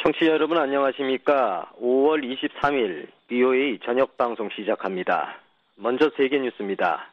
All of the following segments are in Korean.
청취자 여러분 안녕하십니까? 5월 23일 BOA 저녁 방송 시작합니다. 먼저 세계 뉴스입니다.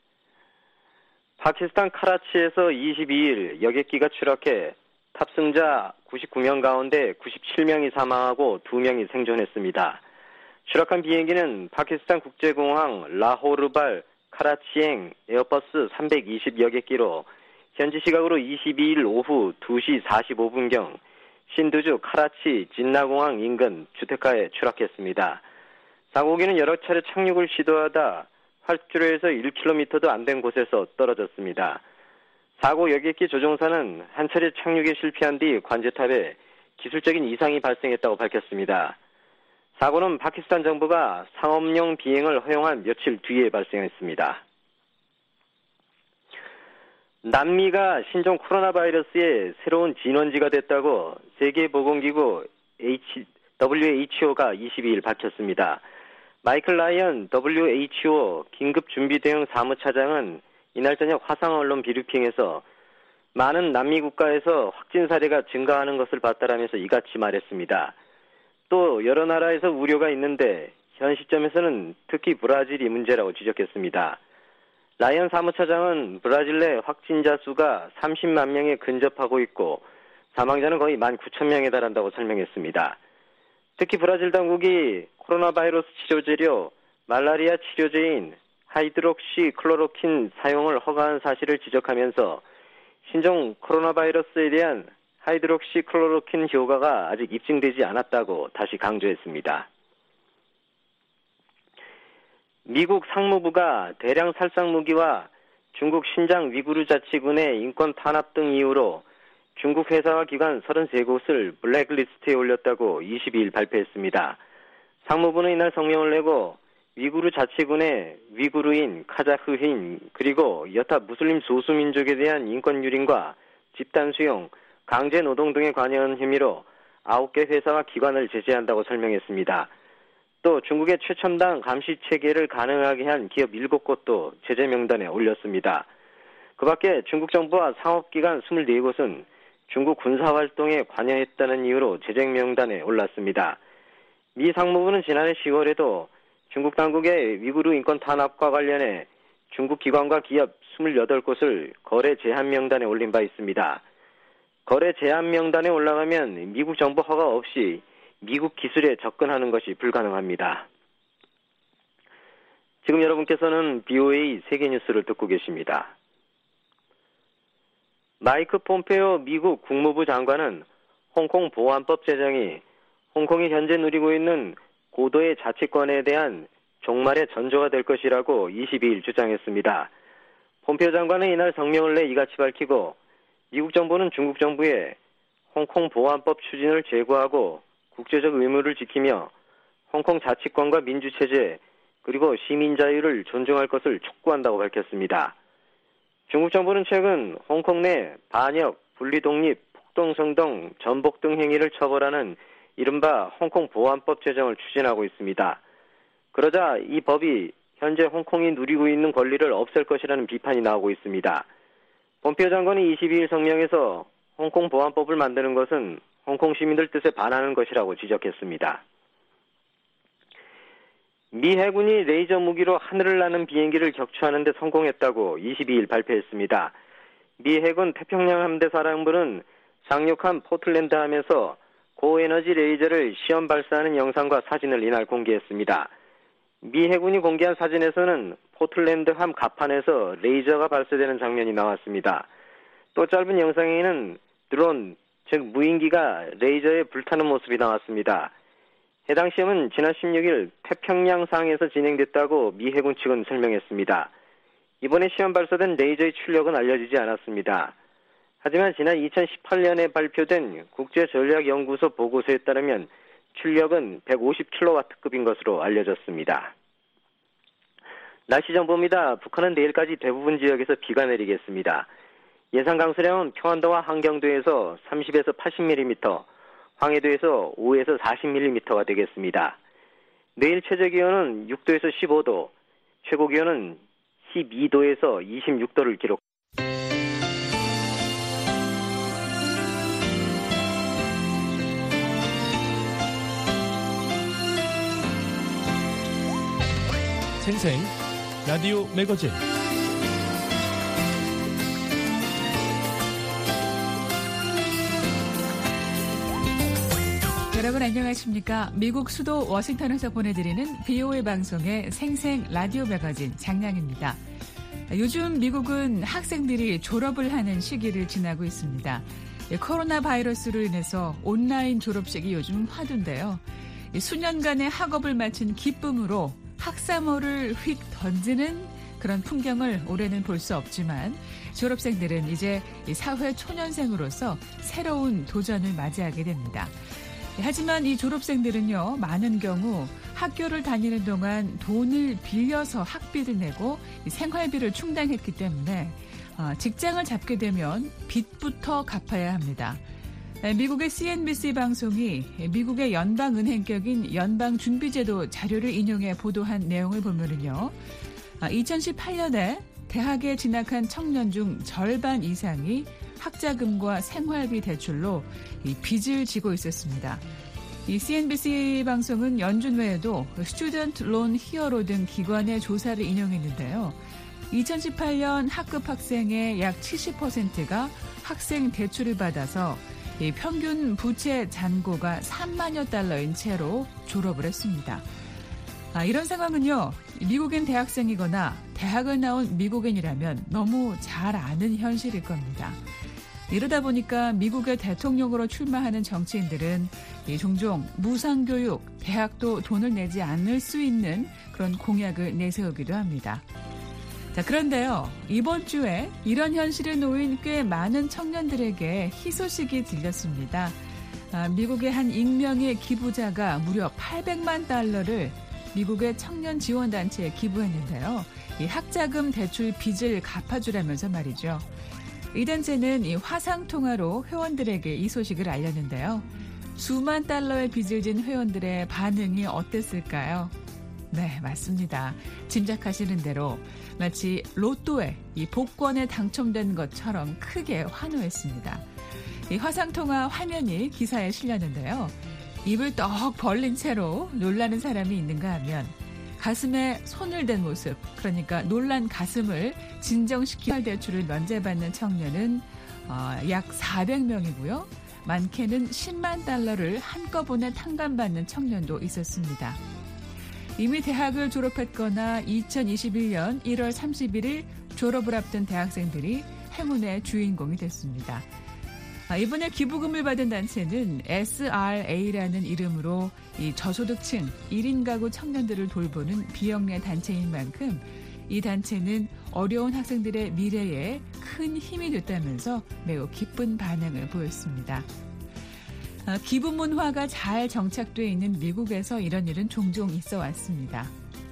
파키스탄 카라치에서 22일 여객기가 추락해 탑승자 99명 가운데 97명이 사망하고 2명이 생존했습니다. 추락한 비행기는 파키스탄 국제공항 라호르발 카라치행 에어버스 320 여객기로 현지 시각으로 22일 오후 2시 45분경 신두주 카라치 진나공항 인근 주택가에 추락했습니다. 사고기는 여러 차례 착륙을 시도하다 활주로에서 1km도 안 된 곳에서 떨어졌습니다. 사고 여객기 조종사는 한 차례 착륙에 실패한 뒤 관제탑에 기술적인 이상이 발생했다고 밝혔습니다. 사고는 파키스탄 정부가 상업용 비행을 허용한 며칠 뒤에 발생했습니다. 남미가 신종 코로나 바이러스의 새로운 진원지가 됐다고 세계보건기구 WHO가 22일 밝혔습니다. 마이클 라이언 WHO 긴급준비대응 사무차장은 이날 저녁 화상언론 브리핑에서 많은 남미 국가에서 확진 사례가 증가하는 것을 봤다라면서 이같이 말했습니다. 또 여러 나라에서 우려가 있는데 현 시점에서는 특히 브라질이 문제라고 지적했습니다. 라이언 사무차장은 브라질 내 확진자 수가 30만 명에 근접하고 있고 사망자는 거의 19,000명에 달한다고 설명했습니다. 특히 브라질 당국이 코로나 바이러스 치료제료 말라리아 치료제인 하이드록시클로로킨 사용을 허가한 사실을 지적하면서 신종 코로나 바이러스에 대한 하이드록시클로로킨 효과가 아직 입증되지 않았다고 다시 강조했습니다. 미국 상무부가 대량 살상 무기와 중국 신장 위구르 자치군의 인권 탄압 등 이유로 중국 회사와 기관 33곳을 블랙리스트에 올렸다고 22일 발표했습니다. 상무부는 이날 성명을 내고 위구르 자치군의 위구르인, 카자흐인, 그리고 여타 무슬림 소수민족에 대한 인권 유린과 집단 수용, 강제 노동 등에 관여한 혐의로 9개 회사와 기관을 제재한다고 설명했습니다. 또 중국의 최첨단 감시 체계를 가능하게 한 기업 7곳도 제재 명단에 올렸습니다. 그 밖에 중국 정부와 상업기관 24곳은 중국 군사활동에 관여했다는 이유로 제재 명단에 올랐습니다. 미 상무부는 지난해 10월에도 중국 당국의 위구르 인권 탄압과 관련해 중국 기관과 기업 28곳을 거래 제한 명단에 올린 바 있습니다. 거래 제한 명단에 올라가면 미국 정부 허가 없이 미국 기술에 접근하는 것이 불가능합니다. 지금 여러분께서는 BOA 세계뉴스를 듣고 계십니다. 마이크 폼페오 미국 국무부 장관은 홍콩 보안법 제정이 홍콩이 현재 누리고 있는 고도의 자치권에 대한 종말의 전조가 될 것이라고 22일 주장했습니다. 폼페오 장관은 이날 성명을 내 이같이 밝히고 미국 정부는 중국 정부에 홍콩 보안법 추진을 제고하고 국제적 의무를 지키며 홍콩 자치권과 민주체제 그리고 시민 자유를 존중할 것을 촉구한다고 밝혔습니다. 중국 정부는 최근 홍콩 내 반역, 분리독립, 폭동성동, 전복 등 행위를 처벌하는 이른바 홍콩 보안법 제정을 추진하고 있습니다. 그러자 이 법이 현재 홍콩이 누리고 있는 권리를 없앨 것이라는 비판이 나오고 있습니다. 폼페오 장관이 22일 성명에서 홍콩 보안법을 만드는 것은 홍콩 시민들 뜻에 반하는 것이라고 지적했습니다. 미 해군이 레이저 무기로 하늘을 나는 비행기를 격추하는 데 성공했다고 22일 발표했습니다. 미 해군 태평양 함대 사령부는 상륙한 포틀랜드함에서 고에너지 레이저를 시험 발사하는 영상과 사진을 이날 공개했습니다. 미 해군이 공개한 사진에서는 포틀랜드함 갑판에서 레이저가 발사되는 장면이 나왔습니다. 또 짧은 영상에는 드론, 즉 무인기가 레이저에 불타는 모습이 나왔습니다. 해당 시험은 지난 16일 태평양상에서 진행됐다고 미 해군 측은 설명했습니다. 이번에 시험 발사된 레이저의 출력은 알려지지 않았습니다. 하지만 지난 2018년에 발표된 국제전략연구소 보고서에 따르면 출력은 150kW급인 것으로 알려졌습니다. 날씨 정보입니다. 북한은 내일까지 대부분 지역에서 비가 내리겠습니다. 예상 강수량은 평안도와 한경도에서 30에서 80mm, 황해도에서 5에서 40mm가 되겠습니다. 내일 최저 기온은 6도에서 15도, 최고 기온은 12도에서 26도를 기록. 생생 라디오 매거진. 여러분 안녕하십니까? 미국 수도 워싱턴에서 보내드리는 BOA 방송의 생생 라디오 매거진 장량입니다. 요즘 미국은 학생들이 졸업을 하는 시기를 지나고 있습니다. 코로나 바이러스로 인해서 온라인 졸업식이 요즘 화두인데요. 수년간의 학업을 마친 기쁨으로 학사모를 휙 던지는 그런 풍경을 올해는 볼 수 없지만 졸업생들은 이제 사회 초년생으로서 새로운 도전을 맞이하게 됩니다. 하지만 이 졸업생들은요, 많은 경우 학교를 다니는 동안 돈을 빌려서 학비를 내고 생활비를 충당했기 때문에 직장을 잡게 되면 빚부터 갚아야 합니다. 미국의 CNBC 방송이 미국의 연방은행격인 연방준비제도 자료를 인용해 보도한 내용을 보면은요, 2018년에 대학에 진학한 청년 중 절반 이상이 학자금과 생활비 대출로 이 빚을 지고 있었습니다. 이 CNBC 방송은 연준 외에도 스튜던트 론 히어로 등 기관의 조사를 인용했는데요. 2018년 학급 학생의 약 70%가 학생 대출을 받아서 이 평균 부채 잔고가 3만여 달러인 채로 졸업을 했습니다. 이런 상황은요, 미국인 대학생이거나 대학을 나온 미국인이라면 너무 잘 아는 현실일 겁니다. 이러다 보니까 미국의 대통령으로 출마하는 정치인들은 종종 무상교육, 대학도 돈을 내지 않을 수 있는 그런 공약을 내세우기도 합니다. 자, 그런데요, 이번 주에 이런 현실에 놓인 꽤 많은 청년들에게 희소식이 들렸습니다. 미국의 한 익명의 기부자가 무려 800만 달러를 미국의 청년 지원단체에 기부했는데요. 이 학자금 대출 빚을 갚아주라면서 말이죠. 이 단체는 이 화상통화로 회원들에게 이 소식을 알렸는데요. 수만 달러의 빚을 진 회원들의 반응이 어땠을까요? 네, 맞습니다. 짐작하시는 대로 마치 로또에 이 복권에 당첨된 것처럼 크게 환호했습니다. 이 화상통화 화면이 기사에 실렸는데요. 입을 떡 벌린 채로 놀라는 사람이 있는가 하면 가슴에 손을 댄 모습, 그러니까 놀란 가슴을 진정시키는 대출을 면제받는 청년은 약 400명이고요. 많게는 10만 달러를 한꺼번에 탕감받는 청년도 있었습니다. 이미 대학을 졸업했거나 2021년 1월 31일 졸업을 앞둔 대학생들이 행운의 주인공이 됐습니다. 이번에 기부금을 받은 단체는 SRA라는 이름으로 이 저소득층 1인 가구 청년들을 돌보는 비영리 단체인 만큼 이 단체는 어려운 학생들의 미래에 큰 힘이 됐다면서 매우 기쁜 반응을 보였습니다. 기부 문화가 잘 정착되어 있는 미국에서 이런 일은 종종 있어 왔습니다.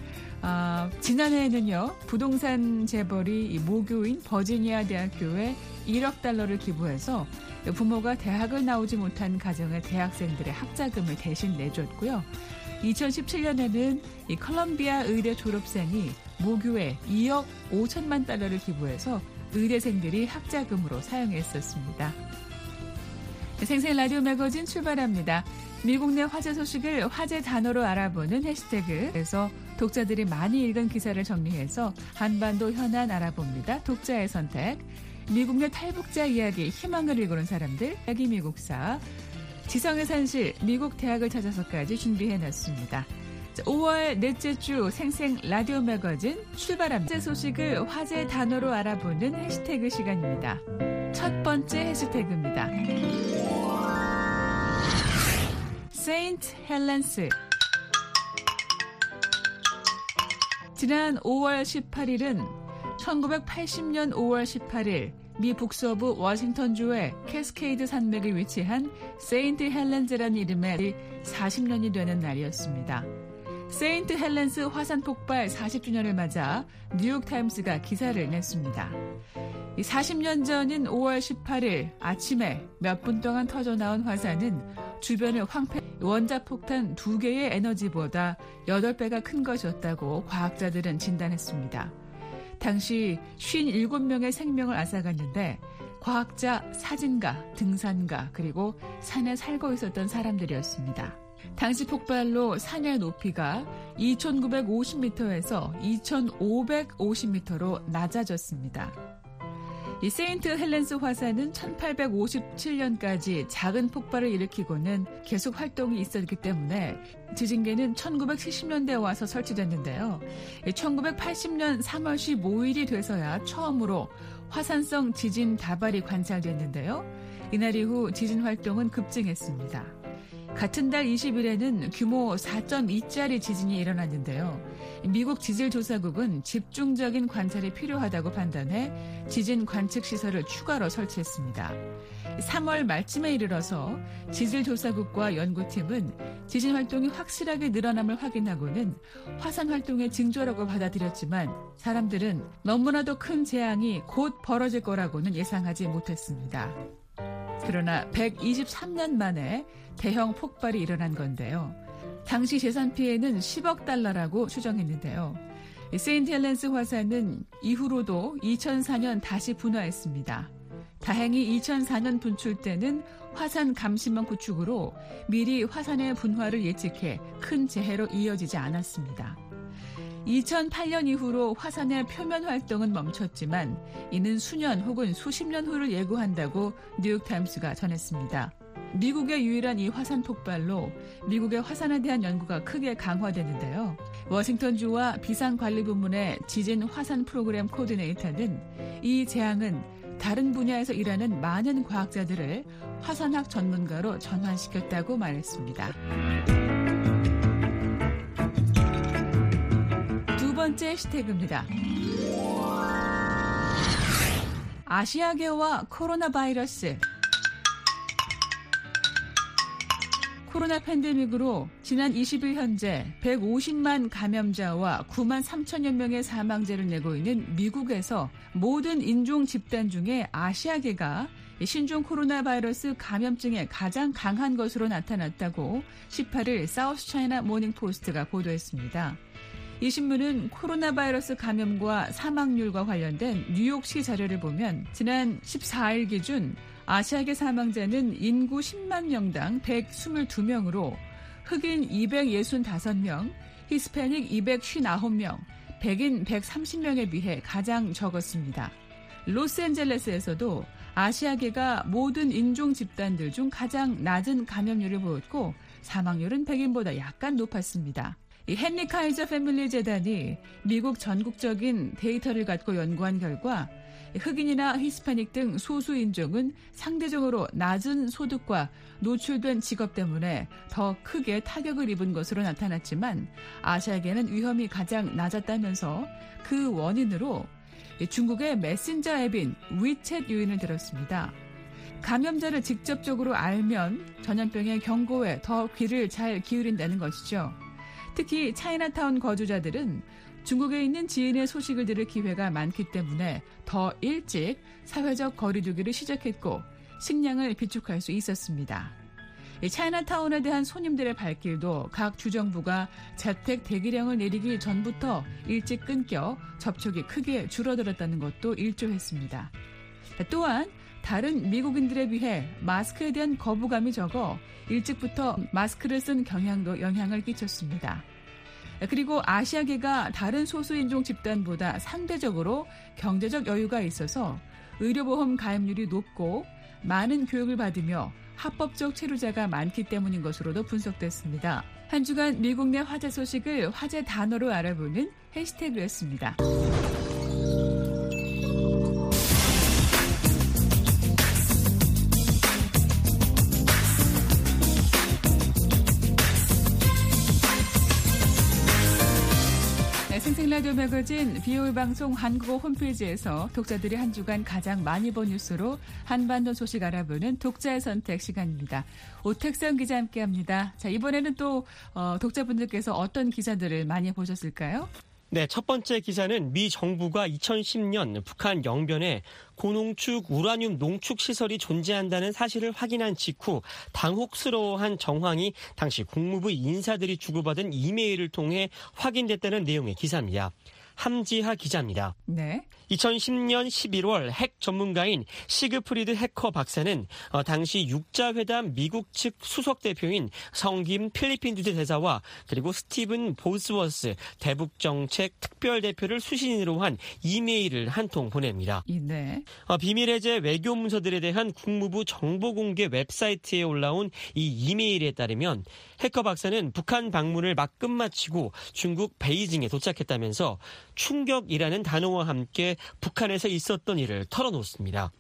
지난해에는요, 부동산 재벌이 모교인 버지니아 대학교에 1억 달러를 기부해서 부모가 대학을 나오지 못한 가정의 대학생들의 학자금을 대신 내줬고요. 2017년에는 이 컬럼비아 의대 졸업생이 모교에 2억 5천만 달러를 기부해서 의대생들이 학자금으로 사용했었습니다. 생생 라디오 매거진 출발합니다. 미국 내 화제 소식을 화제 단어로 알아보는 해시태그에서 독자들이 많이 읽은 기사를 정리해서 한반도 현안 알아봅니다. 독자의 선택. 미국 내 탈북자 이야기, 희망을 일구는 사람들, 이야기 미국사, 지성의 산실, 미국 대학을 찾아서까지 준비해놨습니다. 5월 넷째 주 생생 라디오 매거진 출발합니다. 화제 소식을 화제 단어로 알아보는 해시태그 시간입니다. 첫 번째 해시태그입니다. 세인트 헬렌스. 지난 5월 18일은 1980년 5월 18일 미 북서부 워싱턴주의 캐스케이드 산맥에 위치한 세인트 헬렌즈라는 이름의 40년이 되는 날이었습니다. 세인트 헬렌스 화산 폭발 40주년을 맞아 뉴욕타임스가 기사를 냈습니다. 40년 전인 5월 18일 아침에 몇 분 동안 터져나온 화산은 주변을 원자폭탄 2개의 에너지보다 8배가 큰 것이었다고 과학자들은 진단했습니다. 당시 57명의 생명을 앗아갔는데 과학자, 사진가, 등산가, 그리고 산에 살고 있었던 사람들이었습니다. 당시 폭발로 산의 높이가 2,950m에서 2,550m로 낮아졌습니다. 이 세인트 헬렌스 화산은 1857년까지 작은 폭발을 일으키고는 계속 활동이 있었기 때문에 지진계는 1970년대에 와서 설치됐는데요. 1980년 3월 15일이 돼서야 처음으로 화산성 지진 다발이 관찰됐는데요. 이날 이후 지진 활동은 급증했습니다. 같은 달 20일에는 규모 4.2짜리 지진이 일어났는데요. 미국 지질조사국은 집중적인 관찰이 필요하다고 판단해 지진 관측 시설을 추가로 설치했습니다. 3월 말쯤에 이르러서 지질조사국과 연구팀은 지진 활동이 확실하게 늘어남을 확인하고는 화산 활동의 징조라고 받아들였지만 사람들은 너무나도 큰 재앙이 곧 벌어질 거라고는 예상하지 못했습니다. 그러나 123년 만에 대형 폭발이 일어난 건데요. 당시 재산 피해는 10억 달러라고 추정했는데요. 세인트 헬렌스 화산은 이후로도 2004년 다시 분화했습니다. 다행히 2004년 분출 때는 화산 감시망 구축으로 미리 화산의 분화를 예측해 큰 재해로 이어지지 않았습니다. 2008년 이후로 화산의 표면 활동은 멈췄지만 이는 수년 혹은 수십 년 후를 예고한다고 뉴욕타임스가 전했습니다. 미국의 유일한 이 화산 폭발로 미국의 화산에 대한 연구가 크게 강화되는데요. 워싱턴주와 비상관리부문의 지진 화산 프로그램 코디네이터는 이 재앙은 다른 분야에서 일하는 많은 과학자들을 화산학 전문가로 전환시켰다고 말했습니다. 두 번째 해시태그입니다. 아시아계와 코로나 바이러스. 코로나 팬데믹으로 지난 20일 현재 150만 감염자와 9만 3천여 명의 사망자를 내고 있는 미국에서 모든 인종 집단 중에 아시아계가 신종 코로나 바이러스 감염증에 가장 강한 것으로 나타났다고 18일 사우스차이나 모닝포스트가 보도했습니다. 이 신문은 코로나 바이러스 감염과 사망률과 관련된 뉴욕시 자료를 보면 지난 14일 기준 아시아계 사망자는 인구 10만 명당 122명으로 흑인 265명, 히스패닉 259명, 백인 130명에 비해 가장 적었습니다. 로스앤젤레스에서도 아시아계가 모든 인종 집단들 중 가장 낮은 감염률을 보였고 사망률은 백인보다 약간 높았습니다. 이 헨리 카이저 패밀리 재단이 미국 전국적인 데이터를 갖고 연구한 결과 흑인이나 히스패닉 등 소수 인종은 상대적으로 낮은 소득과 노출된 직업 때문에 더 크게 타격을 입은 것으로 나타났지만 아시아계는 위험이 가장 낮았다면서 그 원인으로 중국의 메신저 앱인 위챗 요인을 들었습니다. 감염자를 직접적으로 알면 전염병의 경고에 더 귀를 잘 기울인다는 것이죠. 특히 차이나타운 거주자들은 중국에 있는 지인의 소식을 들을 기회가 많기 때문에 더 일찍 사회적 거리 두기를 시작했고 식량을 비축할 수 있었습니다. 차이나타운에 대한 손님들의 발길도 각 주정부가 자택 대기령을 내리기 전부터 일찍 끊겨 접촉이 크게 줄어들었다는 것도 일조했습니다. 또한 다른 미국인들에 비해 마스크에 대한 거부감이 적어 일찍부터 마스크를 쓴 경향도 영향을 끼쳤습니다. 그리고 아시아계가 다른 소수인종 집단보다 상대적으로 경제적 여유가 있어서 의료보험 가입률이 높고 많은 교육을 받으며 합법적 체류자가 많기 때문인 것으로도 분석됐습니다. 한 주간 미국 내 화제 소식을 화제 단어로 알아보는 해시태그였습니다. 생생라디오 매거진 VOA 방송 한국어 홈페이지에서 독자들이 한 주간 가장 많이 본 뉴스로 한반도 소식 알아보는 독자의 선택 시간입니다. 오택선 기자 함께합니다. 자, 이번에는 또 독자분들께서 어떤 기사들을 많이 보셨을까요? 네, 첫 번째 기사는 미 정부가 2010년 북한 영변에 고농축 우라늄 농축 시설이 존재한다는 사실을 확인한 직후 당혹스러워한 정황이 당시 국무부 인사들이 주고받은 이메일을 통해 확인됐다는 내용의 기사입니다. 함지하 기자입니다. 네. 2010년 11월 핵 전문가인 시그프리드 해커 박사는 당시 육자회담 미국 측 수석 대표인 성김 필리핀 주재 대사와 그리고 스티븐 보스워스 대북정책 특별대표를 수신인으로 한 이메일을 한 통 보냅니다. 네. 비밀 해제 외교 문서들에 대한 국무부 정보공개 웹사이트에 올라온 이 이메일에 따르면 해커 박사는 북한 방문을 막 끝마치고 중국 베이징에 도착했다면서 충격이라는 단어와 함께 북한에서 있었던 일을 털어놓습니다.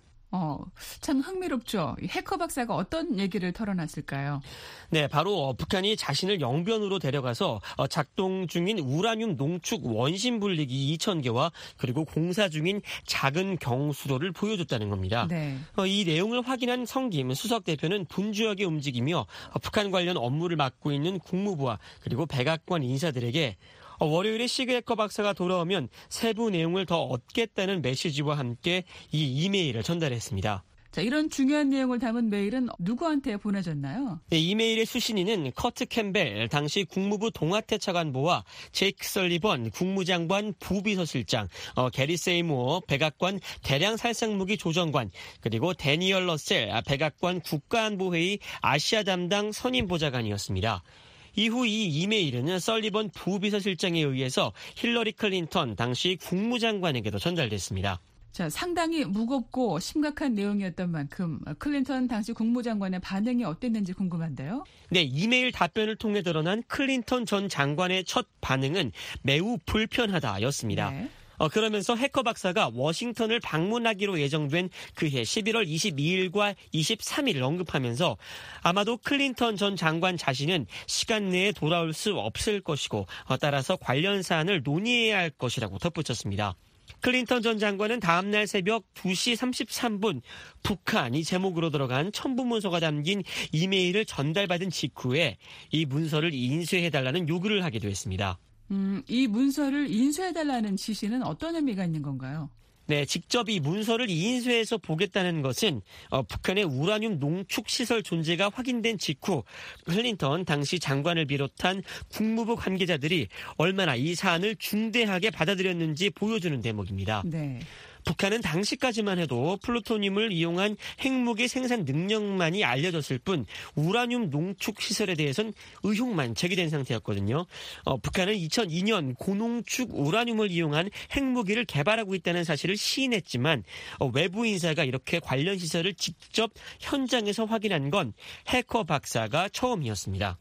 참 흥미롭죠. 해커 박사가 어떤 얘기를 털어놨을까요? 네, 바로 북한이 자신을 영변으로 데려가서 작동 중인 우라늄 농축 원심 분리기 2,000개와 그리고 공사 중인 작은 경수로를 보여줬다는 겁니다. 네. 이 내용을 확인한 성김 수석 대표는 분주하게 움직이며 북한 관련 업무를 맡고 있는 국무부와 그리고 백악관 인사들에게 월요일에 시그 해커 박사가 돌아오면 세부 내용을 더 얻겠다는 메시지와 함께 이 이메일을 전달했습니다. 자, 이런 중요한 내용을 담은 메일은 누구한테 보내졌나요? 네, 이메일의 수신인은 커트 캠벨 당시 국무부 동아태 차관보와 제이크 설리번 국무장관 부비서실장, 게리 세이모어 백악관 대량살상무기 조정관, 그리고 데니얼 러셀 백악관 국가안보회의 아시아 담당 선임보좌관이었습니다. 이후 이 이메일은 설리번 부비서실장에 의해서 힐러리 클린턴 당시 국무장관에게도 전달됐습니다. 자, 상당히 무겁고 심각한 내용이었던 만큼 클린턴 당시 국무장관의 반응이 어땠는지 궁금한데요. 네, 이메일 답변을 통해 드러난 클린턴 전 장관의 첫 반응은 매우 불편하다였습니다. 네. 그러면서 해커 박사가 워싱턴을 방문하기로 예정된 그해 11월 22일과 23일을 언급하면서 아마도 클린턴 전 장관 자신은 시간 내에 돌아올 수 없을 것이고 따라서 관련 사안을 논의해야 할 것이라고 덧붙였습니다. 클린턴 전 장관은 다음날 새벽 2시 33분 북한이 제목으로 들어간 첨부 문서가 담긴 이메일을 전달받은 직후에 이 문서를 인쇄해달라는 요구를 하기도 했습니다. 이 문서를 인쇄해달라는 지시는 어떤 의미가 있는 건가요? 네, 직접 이 문서를 인쇄해서 보겠다는 것은 북한의 우라늄 농축 시설 존재가 확인된 직후 클린턴 당시 장관을 비롯한 국무부 관계자들이 얼마나 이 사안을 중대하게 받아들였는지 보여주는 대목입니다. 네. 북한은 당시까지만 해도 플루토늄을 이용한 핵무기 생산 능력만이 알려졌을 뿐 우라늄 농축 시설에 대해서는 의혹만 제기된 상태였거든요. 북한은 2002년 고농축 우라늄을 이용한 핵무기를 개발하고 있다는 사실을 시인했지만 외부 인사가 이렇게 관련 시설을 직접 현장에서 확인한 건 해커 박사가 처음이었습니다.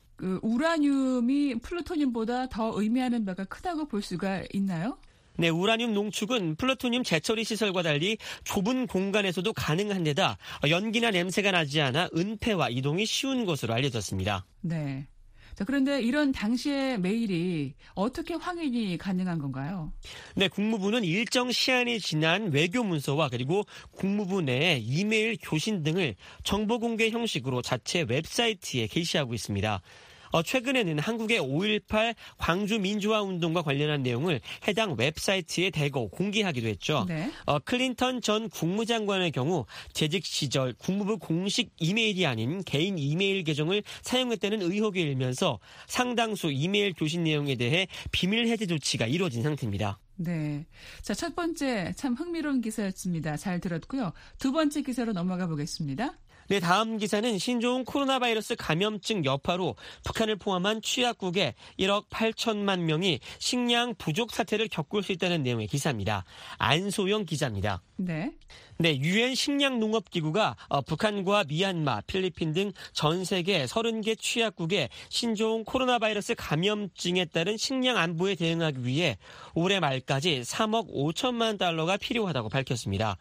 우라늄이 플루토늄보다 더 의미하는 바가 크다고 볼 수가 있나요? 네, 우라늄 농축은 플루토늄 재처리 시설과 달리 좁은 공간에서도 가능한 데다 연기나 냄새가 나지 않아 은폐와 이동이 쉬운 것으로 알려졌습니다. 네. 자, 그런데 이런 당시의 메일이 어떻게 확인이 가능한 건가요? 네, 국무부는 일정 시한이 지난 외교 문서와 그리고 국무부 내 이메일 교신 등을 정보 공개 형식으로 자체 웹사이트에 게시하고 있습니다. 최근에는 한국의 5.18 광주 민주화 운동과 관련한 내용을 해당 웹사이트에 대거 공개하기도 했죠. 네. 클린턴 전 국무장관의 경우 재직 시절 국무부 공식 이메일이 아닌 개인 이메일 계정을 사용했다는 의혹이 일면서 상당수 이메일 교신 내용에 대해 비밀 해제 조치가 이루어진 상태입니다. 네. 자, 첫 번째 참 흥미로운 기사였습니다. 잘 들었고요. 두 번째 기사로 넘어가 보겠습니다. 네, 다음 기사는 신종 코로나 바이러스 감염증 여파로 북한을 포함한 취약국에 1억 8천만 명이 식량 부족 사태를 겪을 수 있다는 내용의 기사입니다. 안소영 기자입니다. 네. 네, 유엔 식량농업기구가 북한과 미얀마, 필리핀 등 전 세계 30개 취약국에 신종 코로나 바이러스 감염증에 따른 식량 안보에 대응하기 위해 올해 말까지 3억 5천만 달러가 필요하다고 밝혔습니다.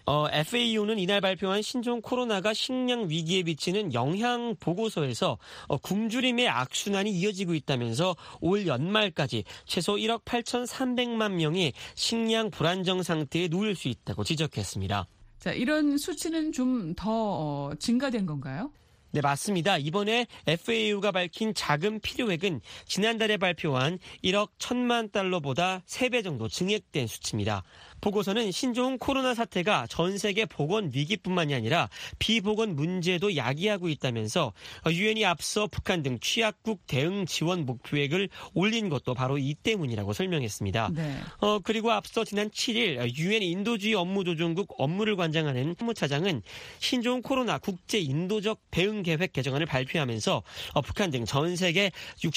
FAO는 이날 발표한 신종 코로나가 식량 위기에 미치는 영향 보고서에서 굶주림의 악순환이 이어지고 있다면서 올 연말까지 최소 1억 8,300만 명이 식량 불안정 상태에 놓일 수 있다고 지적했습니다. 자, 이런 수치는 좀 더 증가된 건가요? 네, 맞습니다. 이번에 FAO가 밝힌 자금 필요액은 지난달에 발표한 1억 1,000만 달러보다 3배 정도 증액된 수치입니다. 보고서는 신종 코로나 사태가 전 세계 보건 위기뿐만이 아니라 비보건 문제도 야기하고 있다면서 유엔이 앞서 북한 등 취약국 대응 지원 목표액을 올린 것도 바로 이 때문이라고 설명했습니다. 네. 그리고 앞서 지난 7일 유엔 인도주의 업무조정국 업무를 관장하는 사무차장은 신종 코로나 국제 인도적 대응 계획 개정안을 발표하면서 북한 등 전 세계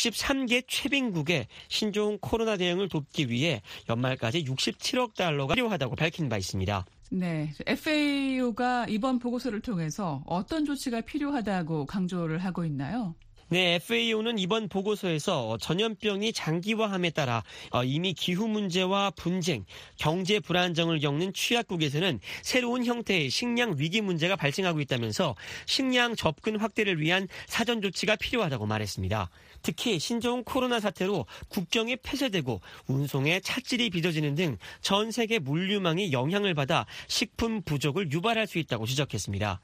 63개 최빈국의 신종 코로나 대응을 돕기 위해 연말까지 67억 달러가 필요하다고 밝힌 바 있습니다. 네, FAO가 이번 보고서를 통해서 어떤 조치가 필요하다고 강조를 하고 있나요? 네, FAO는 이번 보고서에서 전염병이 장기화함에 따라 이미 기후 문제와 분쟁, 경제 불안정을 겪는 취약국에서는 새로운 형태의 식량 위기 문제가 발생하고 있다면서 식량 접근 확대를 위한 사전 조치가 필요하다고 말했습니다. 특히 신종 코로나 사태로 국경이 폐쇄되고 운송에 차질이 빚어지는 등 전 세계 물류망이 영향을 받아 식품 부족을 유발할 수 있다고 지적했습니다.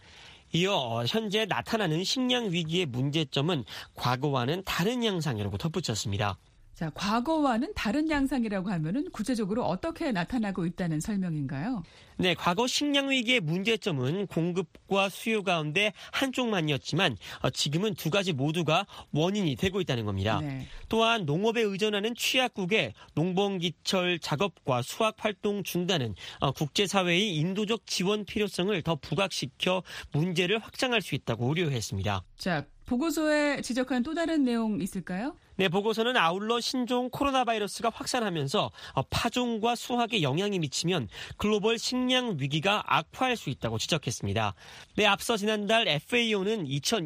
이어 현재 나타나는 식량 위기의 문제점은 과거와는 다른 양상이라고 덧붙였습니다. 자, 과거와는 다른 양상이라고 하면은 구체적으로 어떻게 나타나고 있다는 설명인가요? 네, 과거 식량 위기의 문제점은 공급과 수요 가운데 한쪽만이었지만 지금은 두 가지 모두가 원인이 되고 있다는 겁니다. 네. 또한 농업에 의존하는 취약국의 농번기철 작업과 수확 활동 중단은 국제사회의 인도적 지원 필요성을 더 부각시켜 문제를 확장할 수 있다고 우려했습니다. 자, 보고서에 지적한 또 다른 내용 있을까요? 네, 보고서는 아울러 신종 코로나 바이러스가 확산하면서 파종과 수확에 영향이 미치면 글로벌 식량 위기가 악화할 수 있다고 지적했습니다. 네, 앞서 지난달 FAO는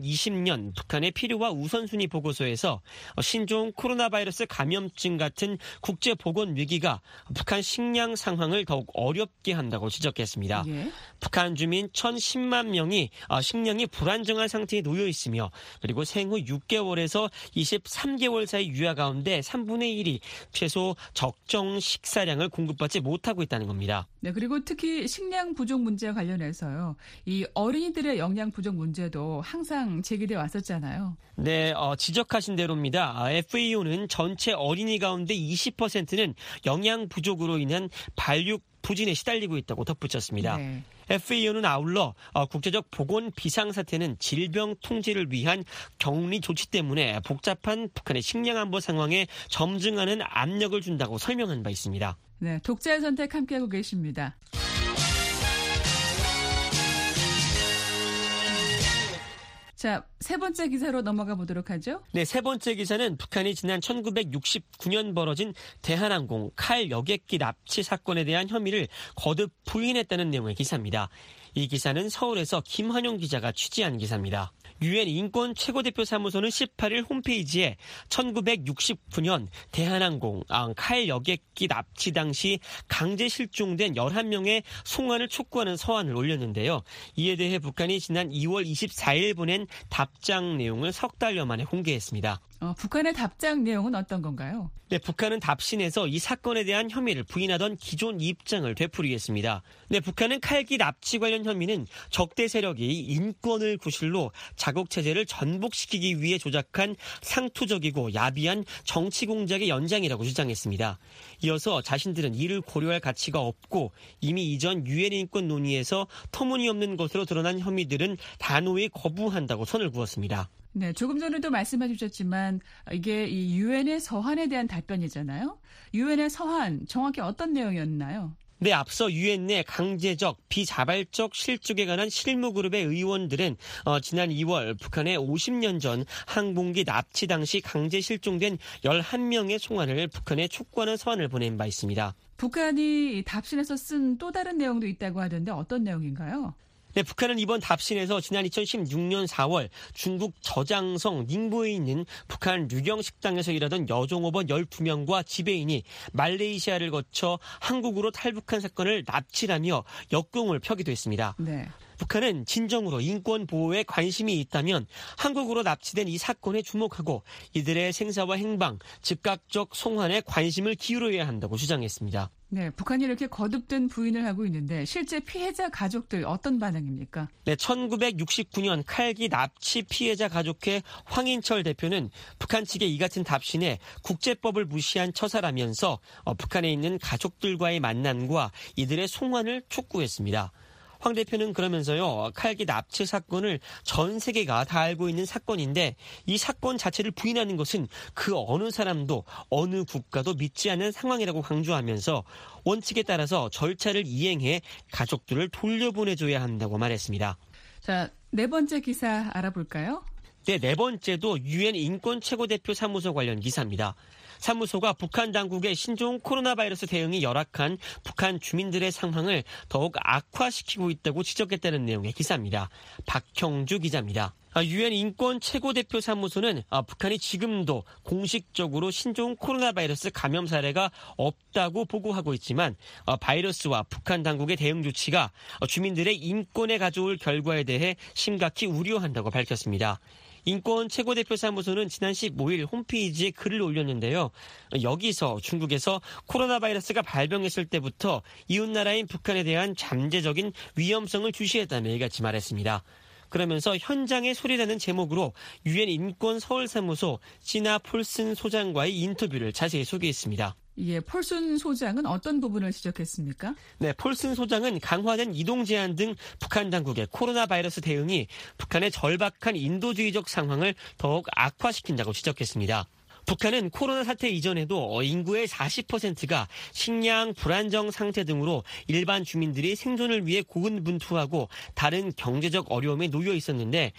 2020년 북한의 필요와 우선순위 보고서에서 신종 코로나 바이러스 감염증 같은 국제 보건 위기가 북한 식량 상황을 더욱 어렵게 한다고 지적했습니다. 예. 북한 주민 1,010만 명이 식량이 불안정한 상태에 놓여 있으며 그리고 생후 6개월에서 23개월 사이 유아 가운데 3분의 1이 최소 적정 식사량을 공급받지 못하고 있다는 겁니다. 네, 그리고 특히 식량 부족 문제와 관련해서요. 이 어린이들의 영양 부족 문제도 항상 제기돼 왔었잖아요. 네, 지적하신 대로입니다. FAO는 전체 어린이 가운데 20%는 영양 부족으로 인한 발육 부진에 시달리고 있다고 덧붙였습니다. 네. FAO는 아울러 국제적 보건 비상사태는 질병 통제를 위한 격리 조치 때문에 복잡한 북한의 식량 안보 상황에 점증하는 압력을 준다고 설명한 바 있습니다. 네, 독자의 선택 함께하고 계십니다. 자, 세 번째 기사로 넘어가 보도록 하죠. 네, 세 번째 기사는 북한이 지난 1969년 벌어진 대한항공 칼 여객기 납치 사건에 대한 혐의를 거듭 부인했다는 내용의 기사입니다. 이 기사는 서울에서 김환용 기자가 취재한 기사입니다. 유엔 인권 최고대표 사무소는 18일 홈페이지에 1969년 대한항공 칼 여객기 납치 당시 강제 실종된 11명의 송환을 촉구하는 서한을 올렸는데요. 이에 대해 북한이 지난 2월 24일 보낸 답장 내용을 석 달여 만에 공개했습니다. 북한의 답장 내용은 어떤 건가요? 네, 북한은 답신에서 이 사건에 대한 혐의를 부인하던 기존 입장을 되풀이했습니다. 네, 북한은 칼기 납치 관련 혐의는 적대 세력이 인권을 구실로 자국 체제를 전복시키기 위해 조작한 상투적이고 야비한 정치 공작의 연장이라고 주장했습니다. 이어서 자신들은 이를 고려할 가치가 없고 이미 이전 유엔 인권 논의에서 터무니없는 것으로 드러난 혐의들은 단호히 거부한다고 선을 그었습니다. 네, 조금 전에도 말씀해 주셨지만 이게 이 유엔의 서한에 대한 답변이잖아요. 유엔의 서한 정확히 어떤 내용이었나요? 네, 앞서 유엔 내 강제적, 비자발적 실족에 관한 실무그룹의 의원들은 지난 2월 북한의 50년 전 항공기 납치 당시 강제 실종된 11명의 송환을 북한에 촉구하는 서한을 보낸 바 있습니다. 북한이 답신에서 쓴 또 다른 내용도 있다고 하던데 어떤 내용인가요? 네, 북한은 이번 답신에서 지난 2016년 4월 중국 저장성 닝보에 있는 북한 류경 식당에서 일하던 여종업원 12명과 지배인이 말레이시아를 거쳐 한국으로 탈북한 사건을 납치라며 역공을 펴기도 했습니다. 네. 북한은 진정으로 인권 보호에 관심이 있다면 한국으로 납치된 이 사건에 주목하고 이들의 생사와 행방, 즉각적 송환에 관심을 기울여야 한다고 주장했습니다. 네, 북한이 이렇게 거듭된 부인을 하고 있는데 실제 피해자 가족들 어떤 반응입니까? 네, 1969년 칼기 납치 피해자 가족회 황인철 대표는 북한 측의 이 같은 답신에 국제법을 무시한 처사라면서 북한에 있는 가족들과의 만남과 이들의 송환을 촉구했습니다. 황 대표는 그러면서요, 칼기 납치 사건을 전 세계가 다 알고 있는 사건인데 이 사건 자체를 부인하는 것은 그 어느 사람도 어느 국가도 믿지 않는 상황이라고 강조하면서 원칙에 따라서 절차를 이행해 가족들을 돌려보내줘야 한다고 말했습니다. 자, 네 번째 기사 알아볼까요? 네, 네 번째도 유엔 인권 최고대표 사무소 관련 기사입니다. 사무소가 북한 당국의 신종 코로나 바이러스 대응이 열악한 북한 주민들의 상황을 더욱 악화시키고 있다고 지적했다는 내용의 기사입니다. 박형주 기자입니다. 유엔 인권 최고대표 사무소는 북한이 지금도 공식적으로 신종 코로나 바이러스 감염 사례가 없다고 보고하고 있지만 바이러스와 북한 당국의 대응 조치가 주민들의 인권에 가져올 결과에 대해 심각히 우려한다고 밝혔습니다. 인권 최고대표 사무소는 지난 15일 홈페이지에 글을 올렸는데요. 여기서 중국에서 코로나 바이러스가 발병했을 때부터 이웃나라인 북한에 대한 잠재적인 위험성을 주시했다며 이같이 말했습니다. 그러면서 현장의 소리라는 제목으로 유엔 인권 서울사무소 시나 폴슨 소장과의 인터뷰를 자세히 소개했습니다. 예, 폴슨 소장은 어떤 부분을 지적했습니까? 네, 폴슨 소장은 강화된 이동 제한 등 북한 당국의 코로나 바이러스 대응이 북한의 절박한 인도주의적 상황을 더욱 악화시킨다고 지적했습니다. 북한은 코로나 사태 이전에도 인구의 40%가 식량 불안정 상태 등으로 일반 주민들이 생존을 위해 고군분투하고 다른 경제적 어려움에 놓여 있었는데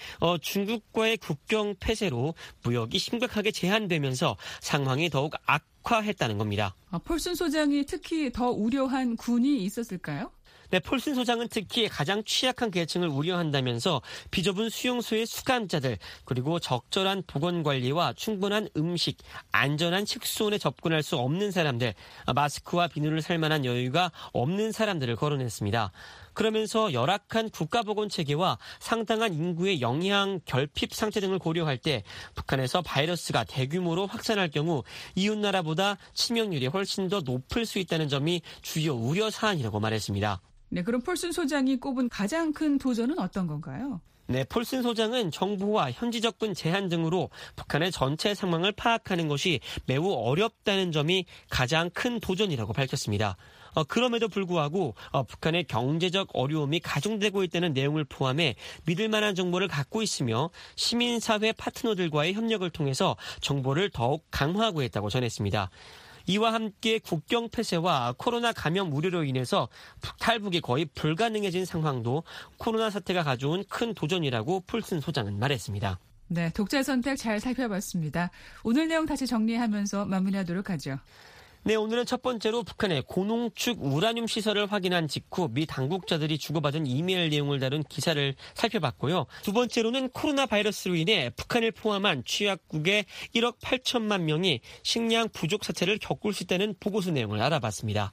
중국과의 국경 폐쇄로 무역이 심각하게 제한되면서 상황이 더욱 악화했다는 겁니다. 폴슨 소장이 특히 더 우려한 군이 있었을까요? 네, 폴슨 소장은 특히 가장 취약한 계층을 우려한다면서 비좁은 수용소의 수감자들 그리고 적절한 보건관리와 충분한 음식, 안전한 식수원에 접근할 수 없는 사람들, 마스크와 비누를 살 만한 여유가 없는 사람들을 거론했습니다. 그러면서 열악한 국가보건체계와 상당한 인구의 영양 결핍 상태 등을 고려할 때 북한에서 바이러스가 대규모로 확산할 경우 이웃나라보다 치명률이 훨씬 더 높을 수 있다는 점이 주요 우려 사안이라고 말했습니다. 네, 그럼 폴슨 소장이 꼽은 가장 큰 도전은 어떤 건가요? 네, 폴슨 소장은 정부와 현지 접근 제한 등으로 북한의 전체 상황을 파악하는 것이 매우 어렵다는 점이 가장 큰 도전이라고 밝혔습니다. 그럼에도 불구하고 북한의 경제적 어려움이 가중되고 있다는 내용을 포함해 믿을 만한 정보를 갖고 있으며 시민사회 파트너들과의 협력을 통해서 정보를 더욱 강화하고 있다고 전했습니다. 이와 함께 국경 폐쇄와 코로나 감염 우려로 인해서 탈북이 거의 불가능해진 상황도 코로나 사태가 가져온 큰 도전이라고 폴슨 소장은 말했습니다. 네, 독자 선택 잘 살펴봤습니다. 오늘 내용 다시 정리하면서 마무리하도록 하죠. 네, 오늘은 첫 번째로 북한의 고농축 우라늄 시설을 확인한 직후 미 당국자들이 주고받은 이메일 내용을 다룬 기사를 살펴봤고요. 두 번째로는 코로나 바이러스로 인해 북한을 포함한 취약국의 1억 8천만 명이 식량 부족 사태를 겪을 수 있다는 보고서 내용을 알아봤습니다.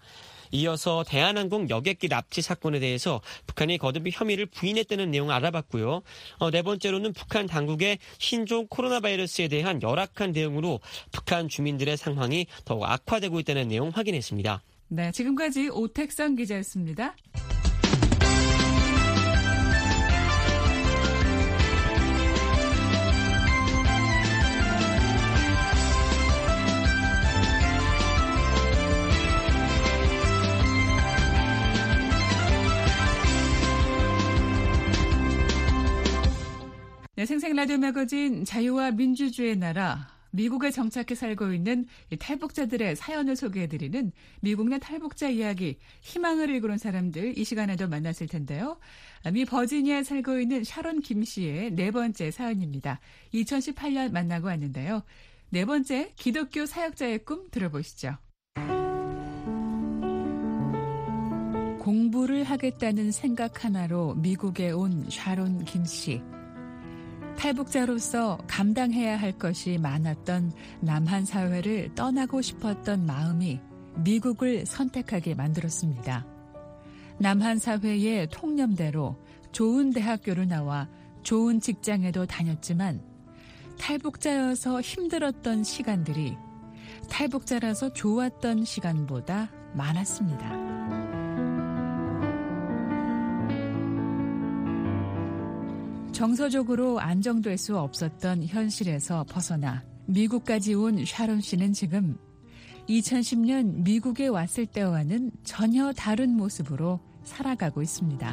이어서 대한항공 여객기 납치 사건에 대해서 북한이 거듭 혐의를 부인했다는 내용을 알아봤고요. 네 번째로는 북한 당국의 신종 코로나 바이러스에 대한 열악한 대응으로 북한 주민들의 상황이 더욱 악화되고 있다는 내용 확인했습니다. 네, 지금까지 오택성 기자였습니다. 네, 생생 라디오 매거진 자유와 민주주의의 나라, 미국에 정착해 살고 있는 탈북자들의 사연을 소개해드리는 미국 내 탈북자 이야기, 희망을 일구는 사람들 이 시간에도 만났을 텐데요. 미 버지니아에 살고 있는 샤론 김 씨의 네 번째 사연입니다. 2018년 만나고 왔는데요. 네 번째 기독교 사역자의 꿈 들어보시죠. 공부를 하겠다는 생각 하나로 미국에 온 샤론 김 씨. 탈북자로서 감당해야 할 것이 많았던 남한 사회를 떠나고 싶었던 마음이 미국을 선택하게 만들었습니다. 남한 사회의 통념대로 좋은 대학교를 나와 좋은 직장에도 다녔지만 탈북자여서 힘들었던 시간들이 탈북자라서 좋았던 시간보다 많았습니다. 정서적으로 안정될 수 없었던 현실에서 벗어나 미국까지 온 샤론 씨는 지금 2010년 미국에 왔을 때와는 전혀 다른 모습으로 살아가고 있습니다.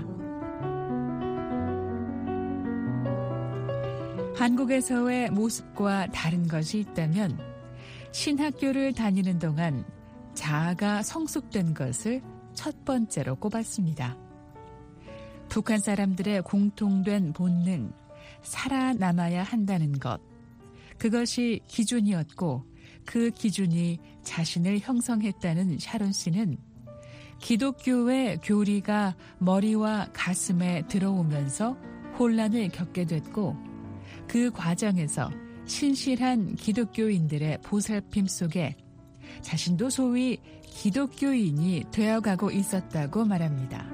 한국에서의 모습과 다른 것이 있다면 신학교를 다니는 동안 자아가 성숙된 것을 첫 번째로 꼽았습니다. 북한 사람들의 공통된 본능, 살아남아야 한다는 것. 그것이 기준이었고 그 기준이 자신을 형성했다는 샤론 씨는 기독교의 교리가 머리와 가슴에 들어오면서 혼란을 겪게 됐고 그 과정에서 신실한 기독교인들의 보살핌 속에 자신도 소위 기독교인이 되어가고 있었다고 말합니다.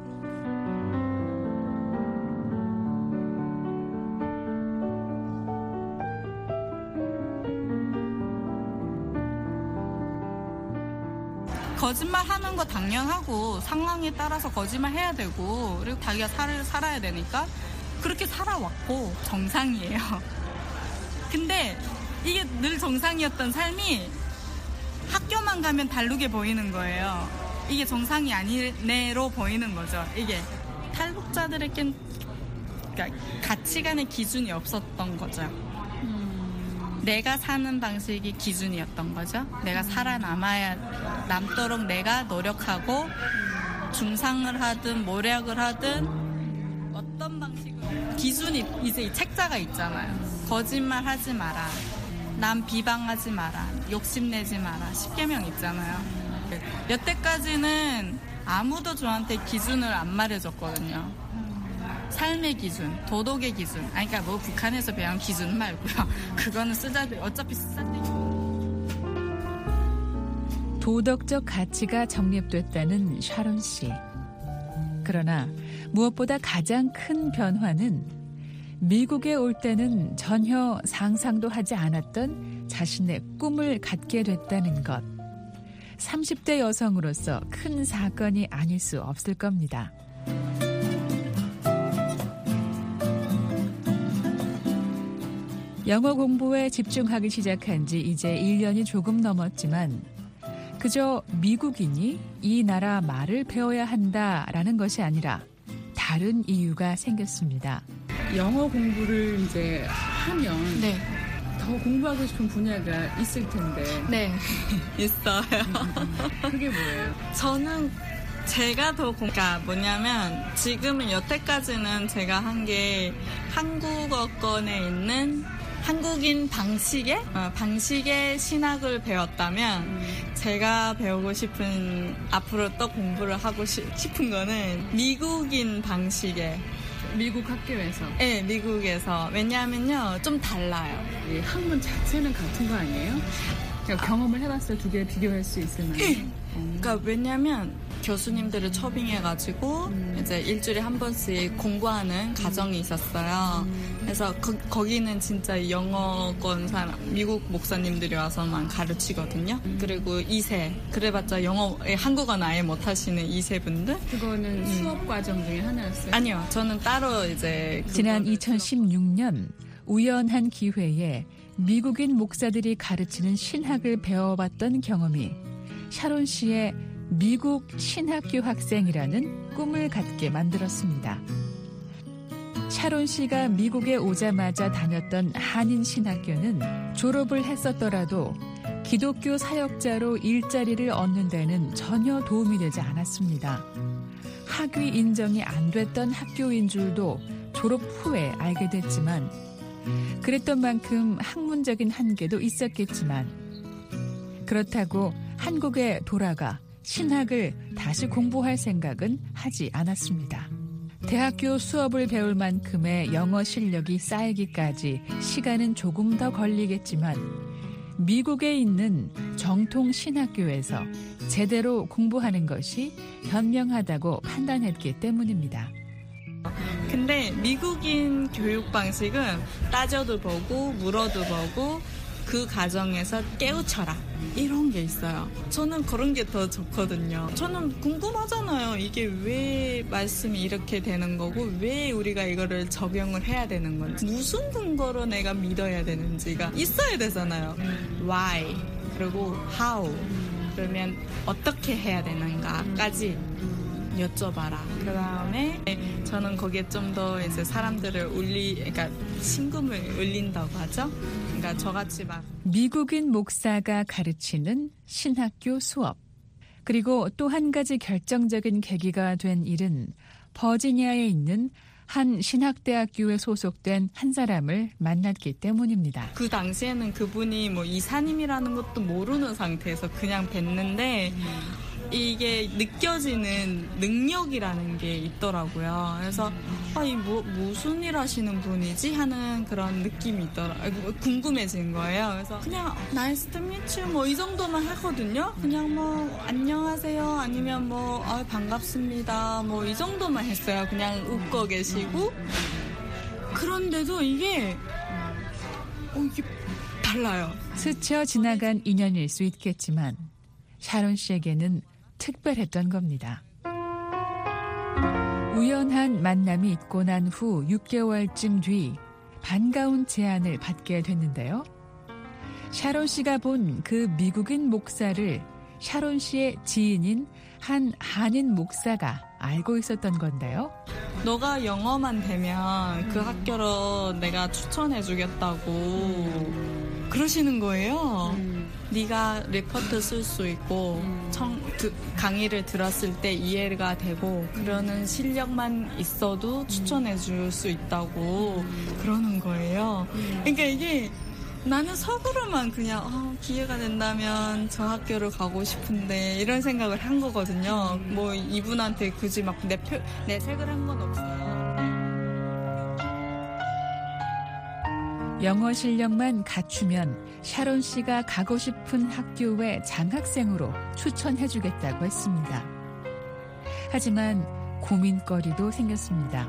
거짓말 하는 거 당연하고 상황에 따라서 거짓말 해야 되고 그리고 자기가 살아야 되니까 그렇게 살아왔고 정상이에요. 근데 이게 늘 정상이었던 삶이 학교만 가면 다르게 보이는 거예요. 이게 정상이 아니네로 보이는 거죠. 이게 탈북자들에겐 그러니까 가치관의 기준이 없었던 거죠. 내가 사는 방식이 기준이었던 거죠. 내가 남도록 내가 노력하고 중상을 하든 모략을 하든 어떤 방식으로 기준이 이제 이 책자가 있잖아요. 거짓말 하지 마라. 남 비방하지 마라. 욕심내지 마라. 10계명 있잖아요. 여태까지는 아무도 저한테 기준을 안 말해줬거든요. 삶의 기준, 도덕의 기준. 아니, 그러니까 뭐 북한에서 배운 기준 말고요. 그거는 어차피 쓰잘데기. 도덕적 가치가 정립됐다는 샤론 씨. 그러나 무엇보다 가장 큰 변화는 미국에 올 때는 전혀 상상도 하지 않았던 자신의 꿈을 갖게 됐다는 것. 30대 여성으로서 큰 사건이 아닐 수 없을 겁니다. 영어 공부에 집중하기 시작한 지 이제 1년이 조금 넘었지만 그저 미국인이 이 나라 말을 배워야 한다라는 것이 아니라 다른 이유가 생겼습니다. 영어 공부를 이제 하면 네. 더 공부하고 싶은 분야가 있을 텐데. 네, 있어요. 그게 뭐예요? 저는 제가 그러니까 뭐냐면 지금은 여태까지는 제가 한 게 한국어권에 있는 한국인 방식의 신학을 배웠다면 제가 배우고 싶은 앞으로 또 공부를 하고 싶은 거는 미국인 방식의 미국 학교에서? 네, 미국에서. 왜냐하면요, 좀 달라요. 이 학문 자체는 같은 거 아니에요? 그러니까 경험을 해봤어요. 두 개 비교할 수 있을 만한. 그러니까 왜냐하면 교수님들을 초빙해가지고 이제 일주일에 한 번씩 공부하는 과정이 있었어요. 그래서 거기는 진짜 영어권 사람, 미국 목사님들이 와서만 가르치거든요. 그리고 2세, 그래봤자 한국어는 아예 못하시는 2세 분들. 그거는 수업 과정 중에 하나였어요? 아니요, 저는 따로 이제 지난 2016년 우연한 기회에 미국인 목사들이 가르치는 신학을 배워봤던 경험이 샤론 씨의 미국 신학교 학생이라는 꿈을 갖게 만들었습니다. 샤론 씨가 미국에 오자마자 다녔던 한인 신학교는 졸업을 했었더라도 기독교 사역자로 일자리를 얻는 데는 전혀 도움이 되지 않았습니다. 학위 인정이 안 됐던 학교인 줄도 졸업 후에 알게 됐지만 그랬던 만큼 학문적인 한계도 있었겠지만 그렇다고 한국에 돌아가 신학을 다시 공부할 생각은 하지 않았습니다. 대학교 수업을 배울 만큼의 영어 실력이 쌓이기까지 시간은 조금 더 걸리겠지만 미국에 있는 정통 신학교에서 제대로 공부하는 것이 현명하다고 판단했기 때문입니다. 근데 미국인 교육 방식은 따져도 보고 물어도 보고 그 과정에서 깨우쳐라 이런 게 있어요. 저는 그런 게 더 좋거든요. 저는 궁금하잖아요. 이게 왜 말씀이 이렇게 되는 거고 왜 우리가 이거를 적용을 해야 되는 건지 무슨 근거로 내가 믿어야 되는지가 있어야 되잖아요. Why 그리고 how 그러면 어떻게 해야 되는가까지 여쭤봐라. 그 다음에 저는 거기에 좀 더 이제 사람들을 그러니까 심금을 울린다고 하죠. 그러니까 저같이 막 미국인 목사가 가르치는 신학교 수업. 그리고 또 한 가지 결정적인 계기가 된 일은 버지니아에 있는 한 신학대학교에 소속된 한 사람을 만났기 때문입니다. 그 당시에는 그분이 뭐 이사님이라는 것도 모르는 상태에서 그냥 뵀는데 이게 느껴지는 능력이라는 게 있더라고요. 그래서 무슨 일 하시는 분이지? 하는 그런 느낌이 있더라고요. 궁금해진 거예요. 그래서 그냥 나이스 투 미츠 뭐 이 정도만 하거든요. 그냥 뭐 안녕하세요 아니면 뭐 반갑습니다 뭐 이 정도만 했어요. 그냥 웃고 계시고. 그런데도 이게 달라요. 스쳐 지나간 인연일 수 있겠지만 샤론 씨에게는 특별했던 겁니다. 우연한 만남이 있고 난 후 6개월쯤 뒤 반가운 제안을 받게 됐는데요. 샤론 씨가 본 그 미국인 목사를 샤론 씨의 지인인 한 한인 목사가 알고 있었던 건데요. 너가 영어만 되면 그 학교로 내가 추천해주겠다고 그러시는 거예요. 네가 리포트 쓸 수 있고 강의를 들었을 때 이해가 되고 그러는 실력만 있어도 추천해 줄 수 있다고 그러는 거예요. 그러니까 이게 나는 속으로만 그냥 기회가 된다면 저 학교를 가고 싶은데 이런 생각을 한 거거든요. 뭐 이분한테 굳이 막 내색을 한 건 없어요. 영어 실력만 갖추면 샤론 씨가 가고 싶은 학교의 장학생으로 추천해주겠다고 했습니다. 하지만 고민거리도 생겼습니다.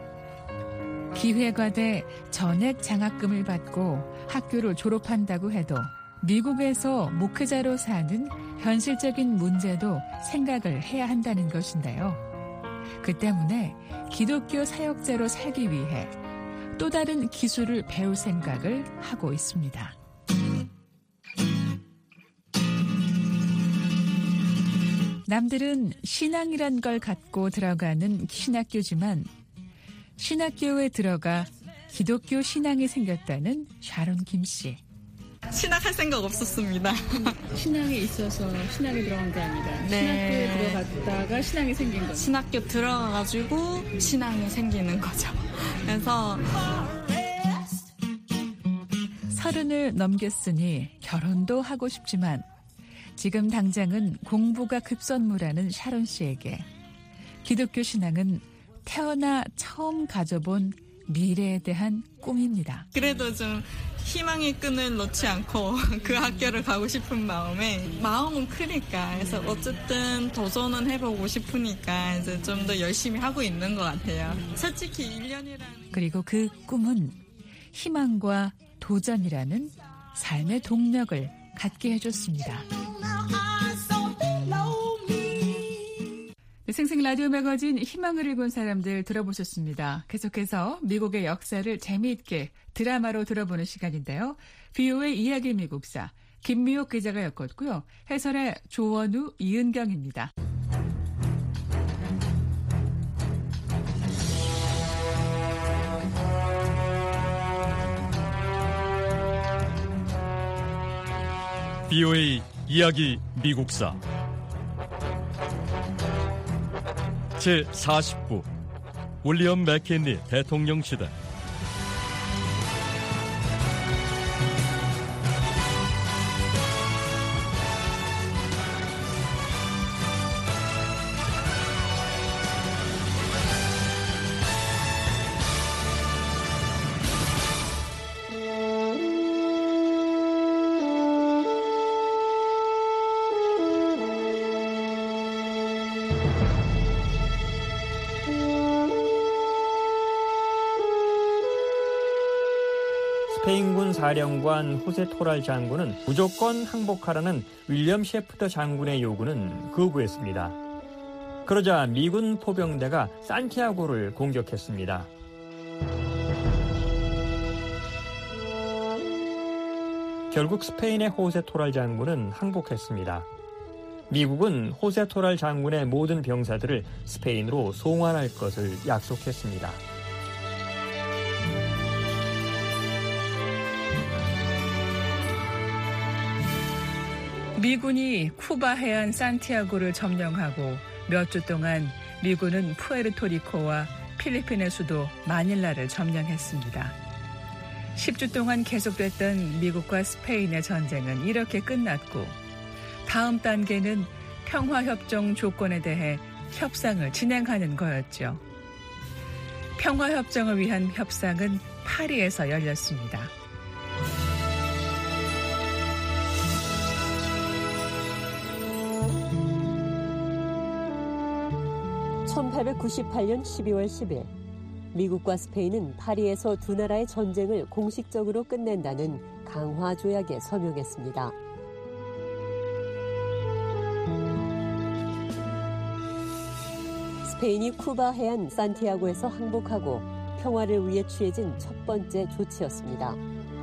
기회가 돼 전액 장학금을 받고 학교를 졸업한다고 해도 미국에서 목회자로 사는 현실적인 문제도 생각을 해야 한다는 것인데요. 그 때문에 기독교 사역자로 살기 위해 또 다른 기술을 배울 생각을 하고 있습니다. 남들은 신앙이란 걸 갖고 들어가는 신학교지만 신학교에 들어가 기독교 신앙이 생겼다는 샤론 김 씨. 신학할 생각 없었습니다. 신앙에 있어서 신학에 들어간 게 아니라 네. 신학교에 들어갔다가 신앙이 생긴 거죠. 신학교 들어가가지고 신앙이 생기는 거죠. 그래서 30을 넘겼으니 결혼도 하고 싶지만 지금 당장은 공부가 급선무라는 샤론 씨에게 기독교 신앙은 태어나 처음 가져본 미래에 대한 꿈입니다. 그래도 좀 희망의 끈을 놓지 않고 그 학교를 가고 싶은 마음은 크니까 그래서 어쨌든 도전은 해보고 싶으니까 이제 좀 더 열심히 하고 있는 것 같아요. 솔직히 1년이라는 그리고 그 꿈은 희망과 도전이라는 삶의 동력을 갖게 해줬습니다. 생생 라디오 매거진 희망을 읽은 사람들 들어보셨습니다. 계속해서 미국의 역사를 재미있게 드라마로 들어보는 시간인데요. VOA 이야기 미국사 김미옥 기자가 엮었고요. 해설의 조원우, 이은경입니다. VOA 이야기 미국사 제40부 윌리엄 맥킨리 대통령 시대. 스페인군 사령관 호세 토랄 장군은 무조건 항복하라는 윌리엄 셰프터 장군의 요구는 거부했습니다. 그러자 미군 포병대가 산티아고를 공격했습니다. 결국 스페인의 호세 토랄 장군은 항복했습니다. 미국은 호세 토랄 장군의 모든 병사들을 스페인으로 송환할 것을 약속했습니다. 미군이 쿠바 해안 산티아고를 점령하고 몇 주 동안 미군은 푸에르토리코와 필리핀의 수도 마닐라를 점령했습니다. 10주 동안 계속됐던 미국과 스페인의 전쟁은 이렇게 끝났고 다음 단계는 평화협정 조건에 대해 협상을 진행하는 거였죠. 평화협정을 위한 협상은 파리에서 열렸습니다. 1898년 12월 10일 미국과 스페인은 파리에서 두 나라의 전쟁을 공식적으로 끝낸다는 강화 조약에 서명했습니다. 스페인이 쿠바 해안 산티아고에서 항복하고 평화를 위해 취해진 첫 번째 조치였습니다.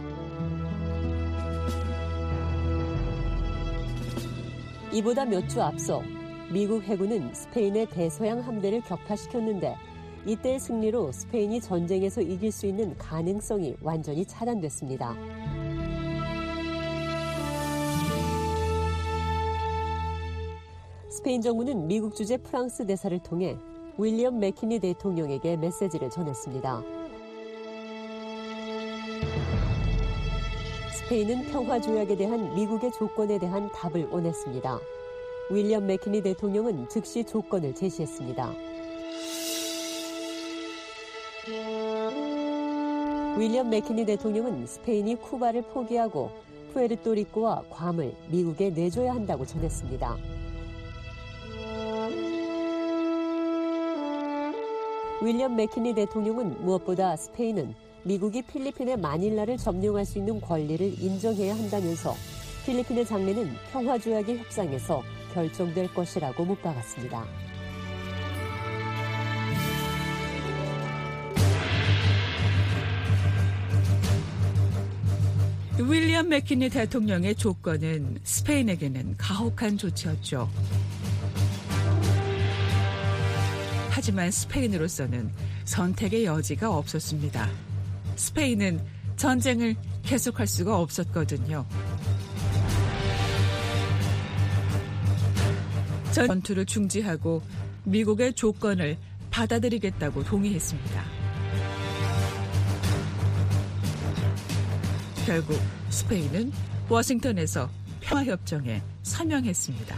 이보다 몇 주 앞서 미국 해군은 스페인의 대서양 함대를 격파시켰는데 이때의 승리로 스페인이 전쟁에서 이길 수 있는 가능성이 완전히 차단됐습니다. 스페인 정부는 미국 주재 프랑스 대사를 통해 윌리엄 맥키니 대통령에게 메시지를 전했습니다. 스페인은 평화조약에 대한 미국의 조건에 대한 답을 원했습니다. 윌리엄 맥키니 대통령은 즉시 조건을 제시했습니다. 윌리엄 맥키니 대통령은 스페인이 쿠바를 포기하고 푸에르토리코와 괌을 미국에 내줘야 한다고 전했습니다. 윌리엄 맥키니 대통령은 무엇보다 스페인은 미국이 필리핀의 마닐라를 점령할 수 있는 권리를 인정해야 한다면서 필리핀의 장래는 평화조약의 협상에서 결정될 것이라고 못 박았습니다. 윌리엄 맥키니 대통령의 조건은 스페인에게는 가혹한 조치였죠. 하지만 스페인으로서는 선택의 여지가 없었습니다. 스페인은 전쟁을 계속할 수가 없었거든요. 전투를 중지하고 미국의 조건을 받아들이겠다고 동의했습니다. 결국 스페인은 워싱턴에서 평화협정에 서명했습니다.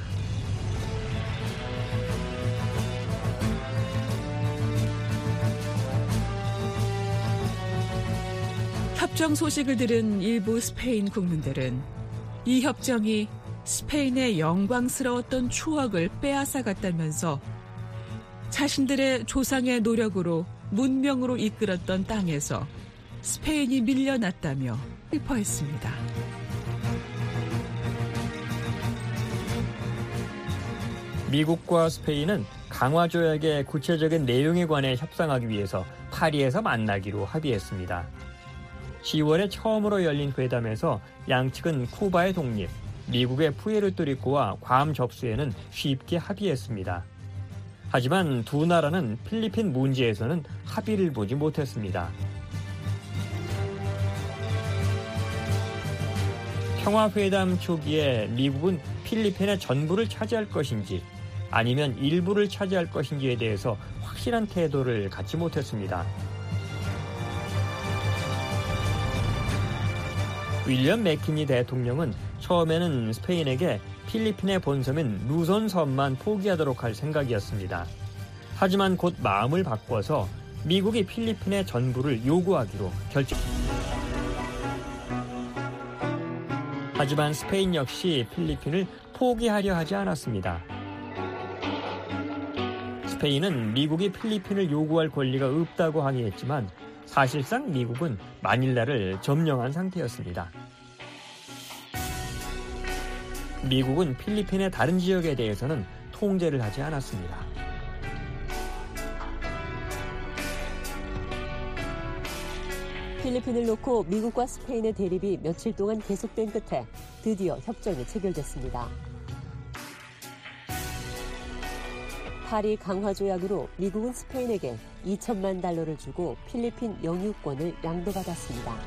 협정 소식을 들은 일부 스페인 국민들은 이 협정이 스페인의 영광스러웠던 추억을 빼앗아갔다면서 자신들의 조상의 노력으로 문명으로 이끌었던 땅에서 스페인이 밀려났다며 슬퍼했습니다. 미국과 스페인은 강화조약의 구체적인 내용에 관해 협상하기 위해서 파리에서 만나기로 합의했습니다. 10월에 처음으로 열린 회담에서 양측은 쿠바의 독립, 미국의 푸에르토리코와 괌 접수에는 쉽게 합의했습니다. 하지만 두 나라는 필리핀 문제에서는 합의를 보지 못했습니다. 평화회담 초기에 미국은 필리핀의 전부를 차지할 것인지 아니면 일부를 차지할 것인지에 대해서 확실한 태도를 갖지 못했습니다. 윌리엄 맥키니 대통령은 처음에는 스페인에게 필리핀의 본섬인 루손 섬만 포기하도록 할 생각이었습니다. 하지만 곧 마음을 바꿔서 미국이 필리핀의 전부를 요구하기로 결정했습니다. 하지만 스페인 역시 필리핀을 포기하려 하지 않았습니다. 스페인은 미국이 필리핀을 요구할 권리가 없다고 항의했지만 사실상 미국은 마닐라를 점령한 상태였습니다. 미국은 필리핀의 다른 지역에 대해서는 통제를 하지 않았습니다. 필리핀을 놓고 미국과 스페인의 대립이 며칠 동안 계속된 끝에 드디어 협정이 체결됐습니다. 파리 강화 조약으로 미국은 스페인에게 2천만 달러를 주고 필리핀 영유권을 양도받았습니다.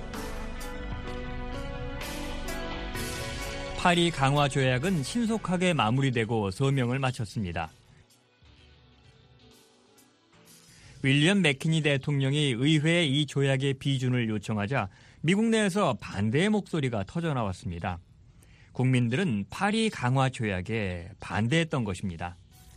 파리 강화 조약은 신속하게 마무리되고 서명을 마쳤습니다. 윌리엄 맥키니 대통령이 의회에 이 조약의 비준을 요청하자 미국 내에서 반대의 목소리가 터져나왔습니다. 국민들은 파리 강화 조약에 반대했던 것입니다.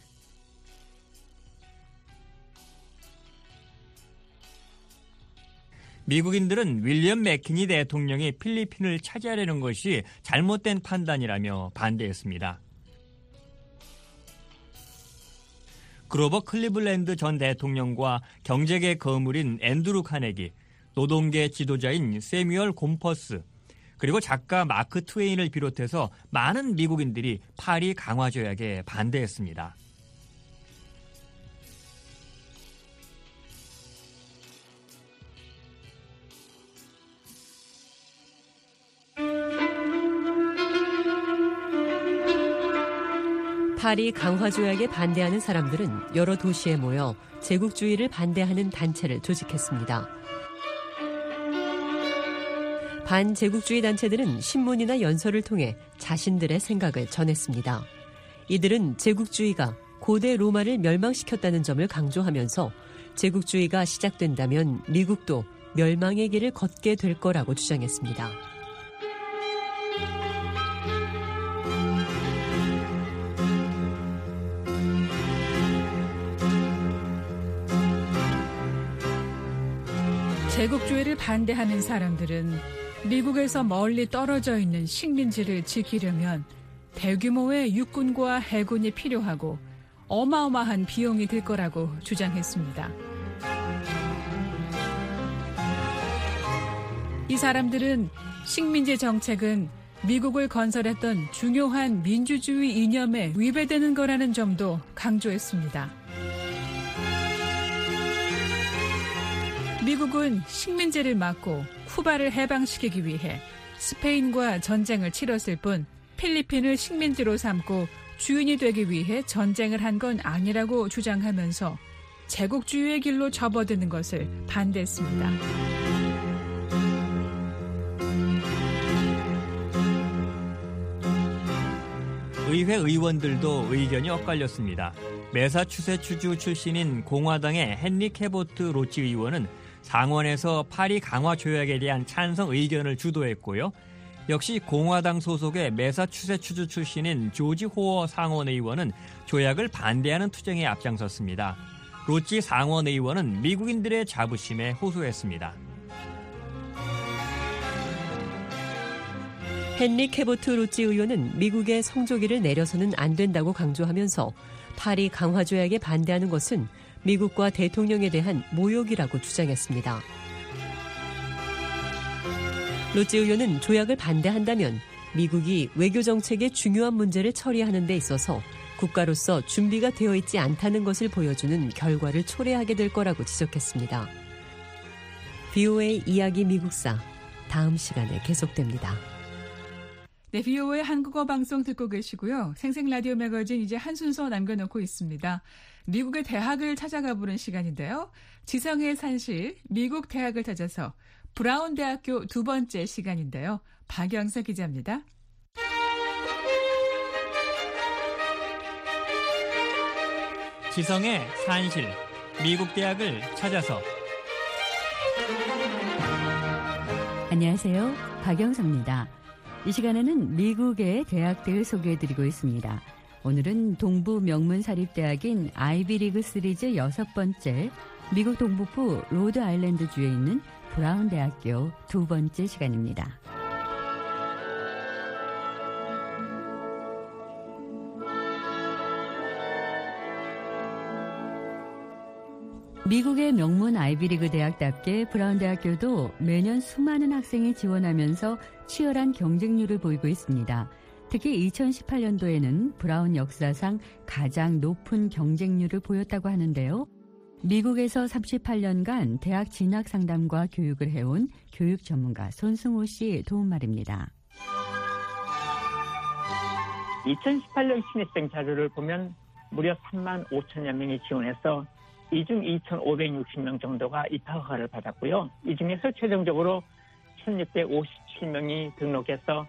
미국인들은 윌리엄 맥키니 대통령이 필리핀을 차지하려는 것이 잘못된 판단이라며 반대했습니다. 그로버 클리블랜드 전 대통령과 경제계 거물인 앤드루 카네기, 노동계 지도자인 세뮤얼 곰퍼스, 그리고 작가 마크 트웨인을 비롯해서 많은 미국인들이 파리 강화 조약에 반대했습니다. 파리 강화 조약에 반대하는 사람들은 여러 도시에 모여 제국주의를 반대하는 단체를 조직했습니다. 반제국주의 단체들은 신문이나 연설을 통해 자신들의 생각을 전했습니다. 이들은 제국주의가 고대 로마를 멸망시켰다는 점을 강조하면서 제국주의가 시작된다면 미국도 멸망의 길을 걷게 될 거라고 주장했습니다. 제국주의를 반대하는 사람들은 미국에서 멀리 떨어져 있는 식민지를 지키려면 대규모의 육군과 해군이 필요하고 어마어마한 비용이 들 거라고 주장했습니다. 이 사람들은 식민지 정책은 미국을 건설했던 중요한 민주주의 이념에 위배되는 거라는 점도 강조했습니다. 미국은 식민지를 막고 쿠바를 해방시키기 위해 스페인과 전쟁을 치렀을 뿐 필리핀을 식민지로 삼고 주인이 되기 위해 전쟁을 한 건 아니라고 주장하면서 제국주의의 길로 접어드는 것을 반대했습니다. 의회 의원들도 의견이 엇갈렸습니다. 매사추세츠주 출신인 공화당의 헨리 캐보트 로치 의원은 상원에서 파리 강화 조약에 대한 찬성 의견을 주도했고요. 역시 공화당 소속의 매사추세츠주 출신인 조지 호어 상원 의원은 조약을 반대하는 투쟁에 앞장섰습니다. 로치 상원 의원은 미국인들의 자부심에 호소했습니다. 헨리 캐보트 로치 의원은 미국의 성조기를 내려서는 안 된다고 강조하면서 파리 강화 조약에 반대하는 것은 미국과 대통령에 대한 모욕이라고 주장했습니다. 로치 의원은 조약을 반대한다면 미국이 외교 정책의 중요한 문제를 처리하는 데 있어서 국가로서 준비가 되어 있지 않다는 것을 보여주는 결과를 초래하게 될 거라고 지적했습니다. VOA 이야기 미국사, 다음 시간에 계속됩니다. 네, VOA 한국어 방송 듣고 계시고요. 생생 라디오 매거진 이제 한 순서 남겨놓고 있습니다. 미국의 대학을 찾아가 보는 시간인데요. 지성의 산실, 미국 대학을 찾아서 브라운 대학교 두 번째 시간인데요. 박영서 기자입니다. 지성의 산실, 미국 대학을 찾아서. 안녕하세요. 박영서입니다. 이 시간에는 미국의 대학들을 소개해드리고 있습니다. 오늘은 동부 명문사립대학인 아이비리그 시리즈 6번째, 미국 동북부 로드아일랜드주에 있는 브라운 대학교 두 번째 시간입니다. 미국의 명문 아이비리그 대학답게 브라운 대학교도 매년 수많은 학생이 지원하면서 치열한 경쟁률을 보이고 있습니다. 특히 2018년도에는 브라운 역사상 가장 높은 경쟁률을 보였다고 하는데요. 미국에서 38년간 대학 진학 상담과 교육을 해온 교육 전문가 손승호 씨 도움말입니다. 2018년 신입생 자료를 보면 무려 3만 5천여 명이 지원해서 이 중 2,560명 정도가 입학 허가를 받았고요. 이 중에서 최종적으로 1,657명이 등록해서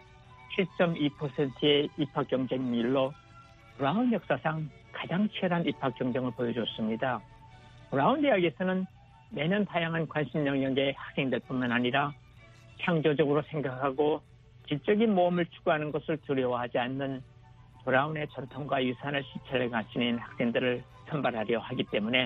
7.2%의 입학 경쟁률로 브라운 역사상 가장 치열한 입학 경쟁을 보여줬습니다. 브라운 대학에서는 매년 다양한 관심 영역의 학생들뿐만 아니라 창조적으로 생각하고 질적인 모험을 추구하는 것을 두려워하지 않는 브라운의 전통과 유산을 실천해 가지는 학생들을 선발하려 하기 때문에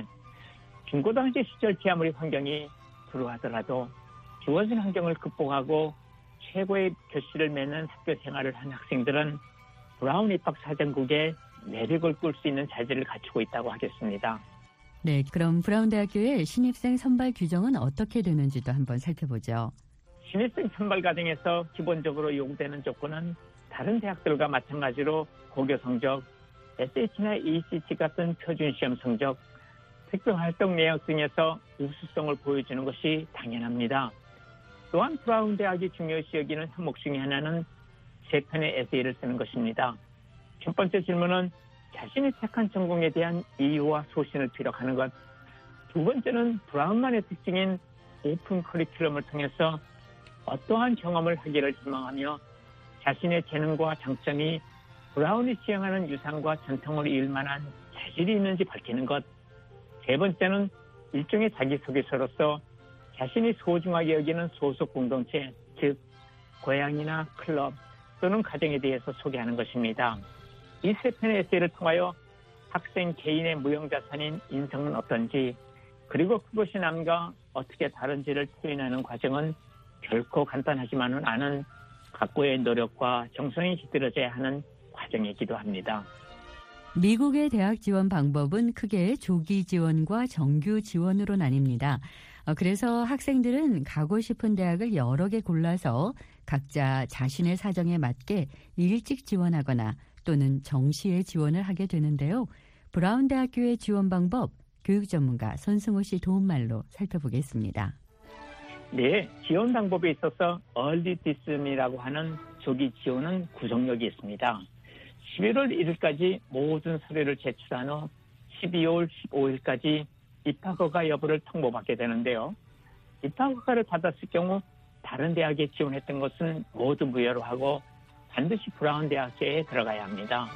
중고등학교 시절 아무리 환경이 불우하더라도 주어진 환경을 극복하고 최고의 결실을 맺는 학교 생활을 한 학생들은 브라운 입학 사정국에 매력을 꿀 수 있는 자질을 갖추고 있다고 하겠습니다. 네, 그럼 브라운 대학교의 신입생 선발 규정은 어떻게 되는지도 한번 살펴보죠. 신입생 선발 과정에서 기본적으로 요구되는 조건은 다른 대학들과 마찬가지로 고교 성적, SAT나 ACT 같은 표준 시험 성적, 특별 활동 내역 등에서 우수성을 보여주는 것이 당연합니다. 또한 브라운 대학이 중요시 여기는 항목 중에 하나는 3편의 에세이를 쓰는 것입니다. 첫 번째 질문은 자신이 택한 전공에 대한 이유와 소신을 피력하는 것. 두 번째는 브라운만의 특징인 오픈 커리큘럼을 통해서 어떠한 경험을 하기를 희망하며 자신의 재능과 장점이 브라운이 지향하는 유산과 전통을 이을 만한 자질이 있는지 밝히는 것. 세 번째는 일종의 자기소개서로서 자신이 소중하게 여기는 소속 공동체, 즉 고향이나 클럽 또는 가정에 대해서 소개하는 것입니다. 이 3편의 에세이를 통하여 학생 개인의 무형자산인 인성은 어떤지, 그리고 그것이 남과 어떻게 다른지를 표현하는 과정은 결코 간단하지만은 않은 각고의 노력과 정성이 깃들어져야 하는 과정이기도 합니다. 미국의 대학 지원 방법은 크게 조기 지원과 정규 지원으로 나뉩니다. 그래서 학생들은 가고 싶은 대학을 여러 개 골라서 각자 자신의 사정에 맞게 일찍 지원하거나 또는 정시에 지원을 하게 되는데요. 브라운 대학교의 지원 방법, 교육 전문가 손승호 씨 도움말로 살펴보겠습니다. 네, 지원 방법에 있어서 얼리 디스미라고 하는 조기 지원은 구속력이 있습니다. 11월 1일까지 모든 서류를 제출한 후 12월 15일까지 입학허가 여부를 통보받게 되는데요. 입학허가를 받았을 경우 다른 대학에 지원했던 것은 모두 무효로 하고 반드시 브라운 대학교에 들어가야 합니다.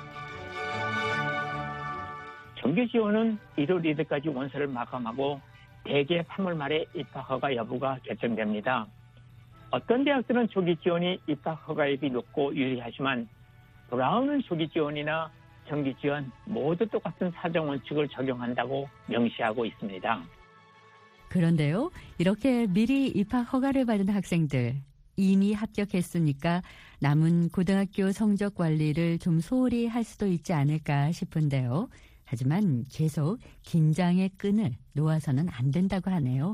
정규 지원은 1월 1일까지 원서를 마감하고 대개 3월 말에 입학허가 여부가 결정됩니다. 어떤 대학들은 조기 지원이 입학허가액이 높고 유리하지만 브라운은 조기 지원이나 정기 지원 모두 똑같은 사정 원칙을 적용한다고 명시하고 있습니다. 그런데요, 이렇게 미리 입학 허가를 받은 학생들 이미 합격했으니까 남은 고등학교 성적 관리를 좀 소홀히 할 수도 있지 않을까 싶은데요. 하지만 계속 긴장의 끈을 놓아서는 안 된다고 하네요.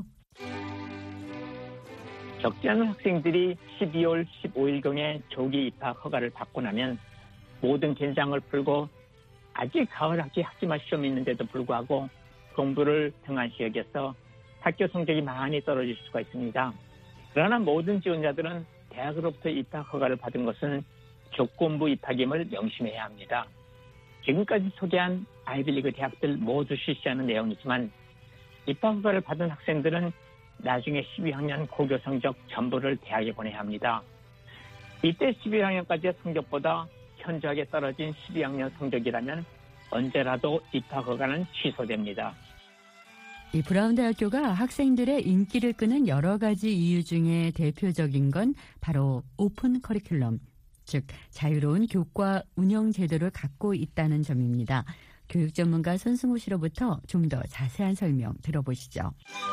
적지 않은 학생들이 12월 15일경에 조기 입학 허가를 받고 나면 모든 긴장을 풀고 아직 가을 학기 학기말 시험이 있는데도 불구하고 공부를 등한시 여겨서 학교 성적이 많이 떨어질 수가 있습니다. 그러나 모든 지원자들은 대학으로부터 입학 허가를 받은 것은 조건부 입학임을 명심해야 합니다. 지금까지 소개한 아이비리그 대학들 모두 실시하는 내용이지만 입학 허가를 받은 학생들은 나중에 12학년 고교 성적 전부를 대학에 보내야 합니다. 이때 12학년까지의 성적보다 현저하게 떨어진 12학년 성적이라면 언제라도 입학 허가는 취소됩니다. 이 브라운 대학교가 학생들의 인기를 끄는 여러 가지 이유 중에 대표적인 건 바로 오픈 커리큘럼, 즉 자유로운 교과 운영 제도를 갖고 있다는 점입니다. 교육 전문가 손승호 씨로부터 좀 더 자세한 설명 들어보시죠.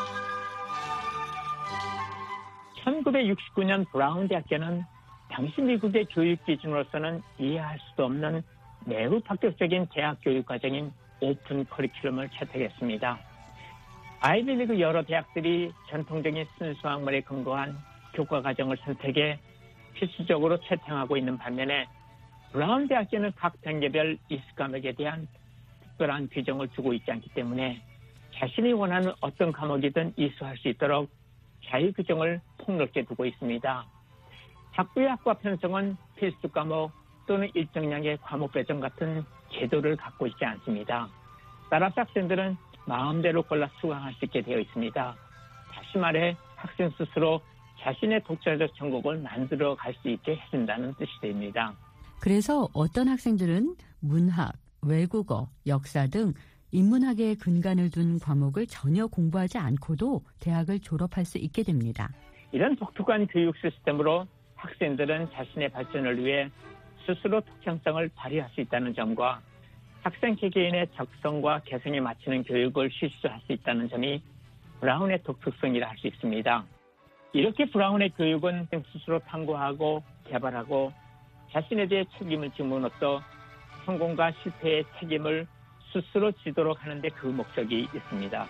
1969년 브라운 대학교는 당시 미국의 교육 기준으로서는 이해할 수도 없는 매우 파격적인 대학 교육 과정인 오픈 커리큘럼을 채택했습니다. 아이비리그 여러 대학들이 전통적인 순수학문에 근거한 교과과정을 선택해 필수적으로 채택하고 있는 반면에 브라운 대학교는 각 단계별 이수 과목에 대한 특별한 규정을 두고 있지 않기 때문에 자신이 원하는 어떤 과목이든 이수할 수 있도록 자유 규정을 폭넓게 두고 있습니다. 학부의 학과 편성은 필수 과목 또는 일정량의 과목 배정 같은 제도를 갖고 있지 않습니다. 따라서 학생들은 마음대로 골라 수강할 수 있게 되어 있습니다. 다시 말해 학생 스스로 자신의 독자적 전공을 만들어 갈 수 있게 해준다는 뜻이 됩니다. 그래서 어떤 학생들은 문학, 외국어, 역사 등 인문학에 근간을 둔 과목을 전혀 공부하지 않고도 대학을 졸업할 수 있게 됩니다. 이런 독특한 교육 시스템으로 학생들은 자신의 발전을 위해 스스로 독창성을 발휘할 수 있다는 점과 학생 개개인의 적성과 개성에 맞추는 교육을 실시할 수 있다는 점이 브라운의 독특성이라 할 수 있습니다. 이렇게 브라운의 교육은 스스로 탐구하고 개발하고 자신에 대해 책임을 지므로써 성공과 실패의 책임을 스스로 지도록 하는 데 그 목적이 있습니다.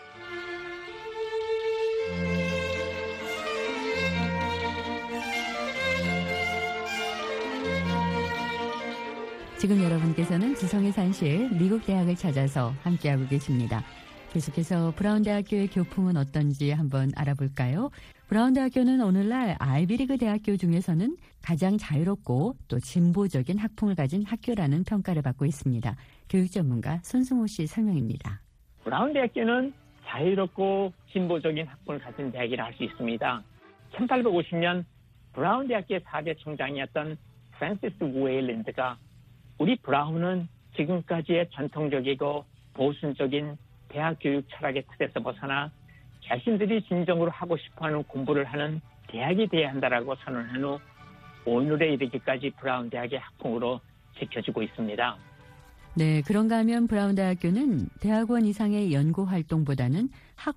지금 여러분께서는 지성의 산실 미국 대학을 찾아서 함께하고 계십니다. 계속해서 브라운 대학교의 교풍은 어떤지 한번 알아볼까요? 브라운 대학교는 오늘날 아이비리그 대학교 중에서는 가장 자유롭고 또 진보적인 학풍을 가진 학교라는 평가를 받고 있습니다. 교육 전문가 손승호 씨 설명입니다. 브라운 대학교는 자유롭고 진보적인 학풍을 가진 대학이라 할 수 있습니다. 1850년 브라운 대학교의 4대 총장이었던 프랜시스 웨일랜드가 우리 브라운은 지금까지의 전통적이고 보수적인 대학 교육 철학의 틀에서 벗어나 자신들이 진정으로 하고 싶어하는 공부를 하는 대학이 되어야 한다라고 선언한 후 오늘에 이르기까지 브라운 대학의 학풍으로 지켜지고 있습니다. 네, 그런가 하면 브라운 대학교는 대학원 이상의 연구 활동보다는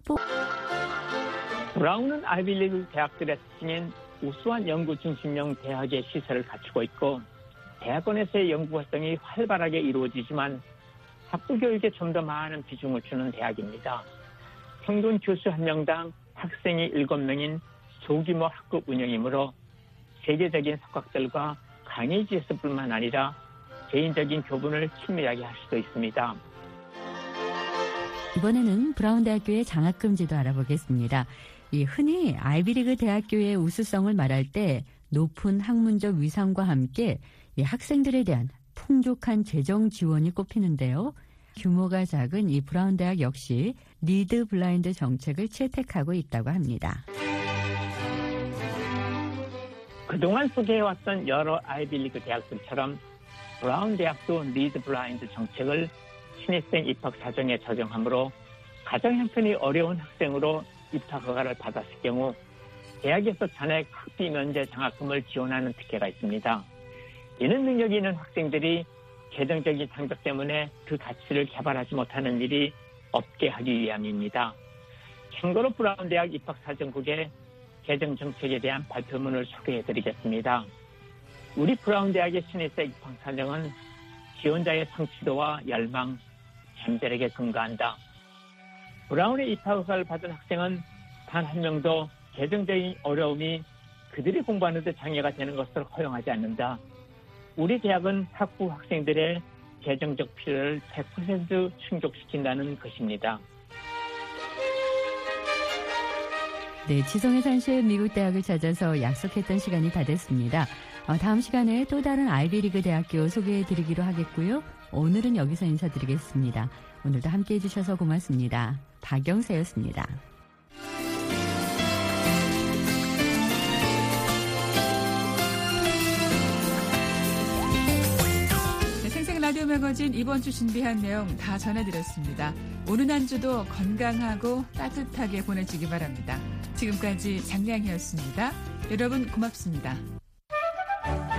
브라운은 아이비리그 대학들의 특징인 우수한 연구 중심형 대학의 시설을 갖추고 있고 대학원에서의 연구 활동이 활발하게 이루어지지만 학부 교육에 좀 더 많은 비중을 주는 대학입니다. 평균 교수 1명당 학생이 7명인 소규모 학급 운영이므로 세계적인 석학들과 강의지에서뿐만 아니라 개인적인 교분을 친밀하게 할 수도 있습니다. 이번에는 브라운 대학교의 장학금지도 알아보겠습니다. 흔히 아이비리그 대학교의 우수성을 말할 때 높은 학문적 위상과 함께 학생들에 대한 풍족한 재정 지원이 꼽히는데요. 규모가 작은 이 브라운 대학 역시 리드 블라인드 정책을 채택하고 있다고 합니다. 그동안 소개해왔던 여러 아이비리그 대학들처럼 브라운 대학도 리드 블라인드 정책을 신입생 입학 사정에 적용하므로 가장 형편이 어려운 학생으로 입학 허가를 받았을 경우 대학에서 잔액 학비 면제 장학금을 지원하는 특혜가 있습니다. 이는 능력이 있는 학생들이 재정적인 장벽 때문에 그 가치를 개발하지 못하는 일이 없게 하기 위함입니다. 참고로 브라운 대학 입학 사정국의 개정 정책에 대한 발표문을 소개해드리겠습니다. 우리 브라운 대학의 신입생 입학 사정은 지원자의 성취도와 열망, 잠재력에 근거한다. 브라운의 입학 허가를 받은 학생은 단 한 명도 재정적인 어려움이 그들이 공부하는 데 장애가 되는 것을 허용하지 않는다. 우리 대학은 학부 학생들의 재정적 필요를 100% 충족시킨다는 것입니다. 네, 지성의 산실 미국 대학을 찾아서 약속했던 시간이 다 됐습니다. 다음 시간에 또 다른 아이비리그 대학교 소개해드리기로 하겠고요. 오늘은 여기서 인사드리겠습니다. 오늘도 함께해 주셔서 고맙습니다. 박영세였습니다. 라디오 매거진 이번 주 준비한 내용 다 전해드렸습니다. 오늘 한 주도 건강하고 따뜻하게 보내주기 바랍니다. 지금까지 장량이었습니다. 여러분 고맙습니다.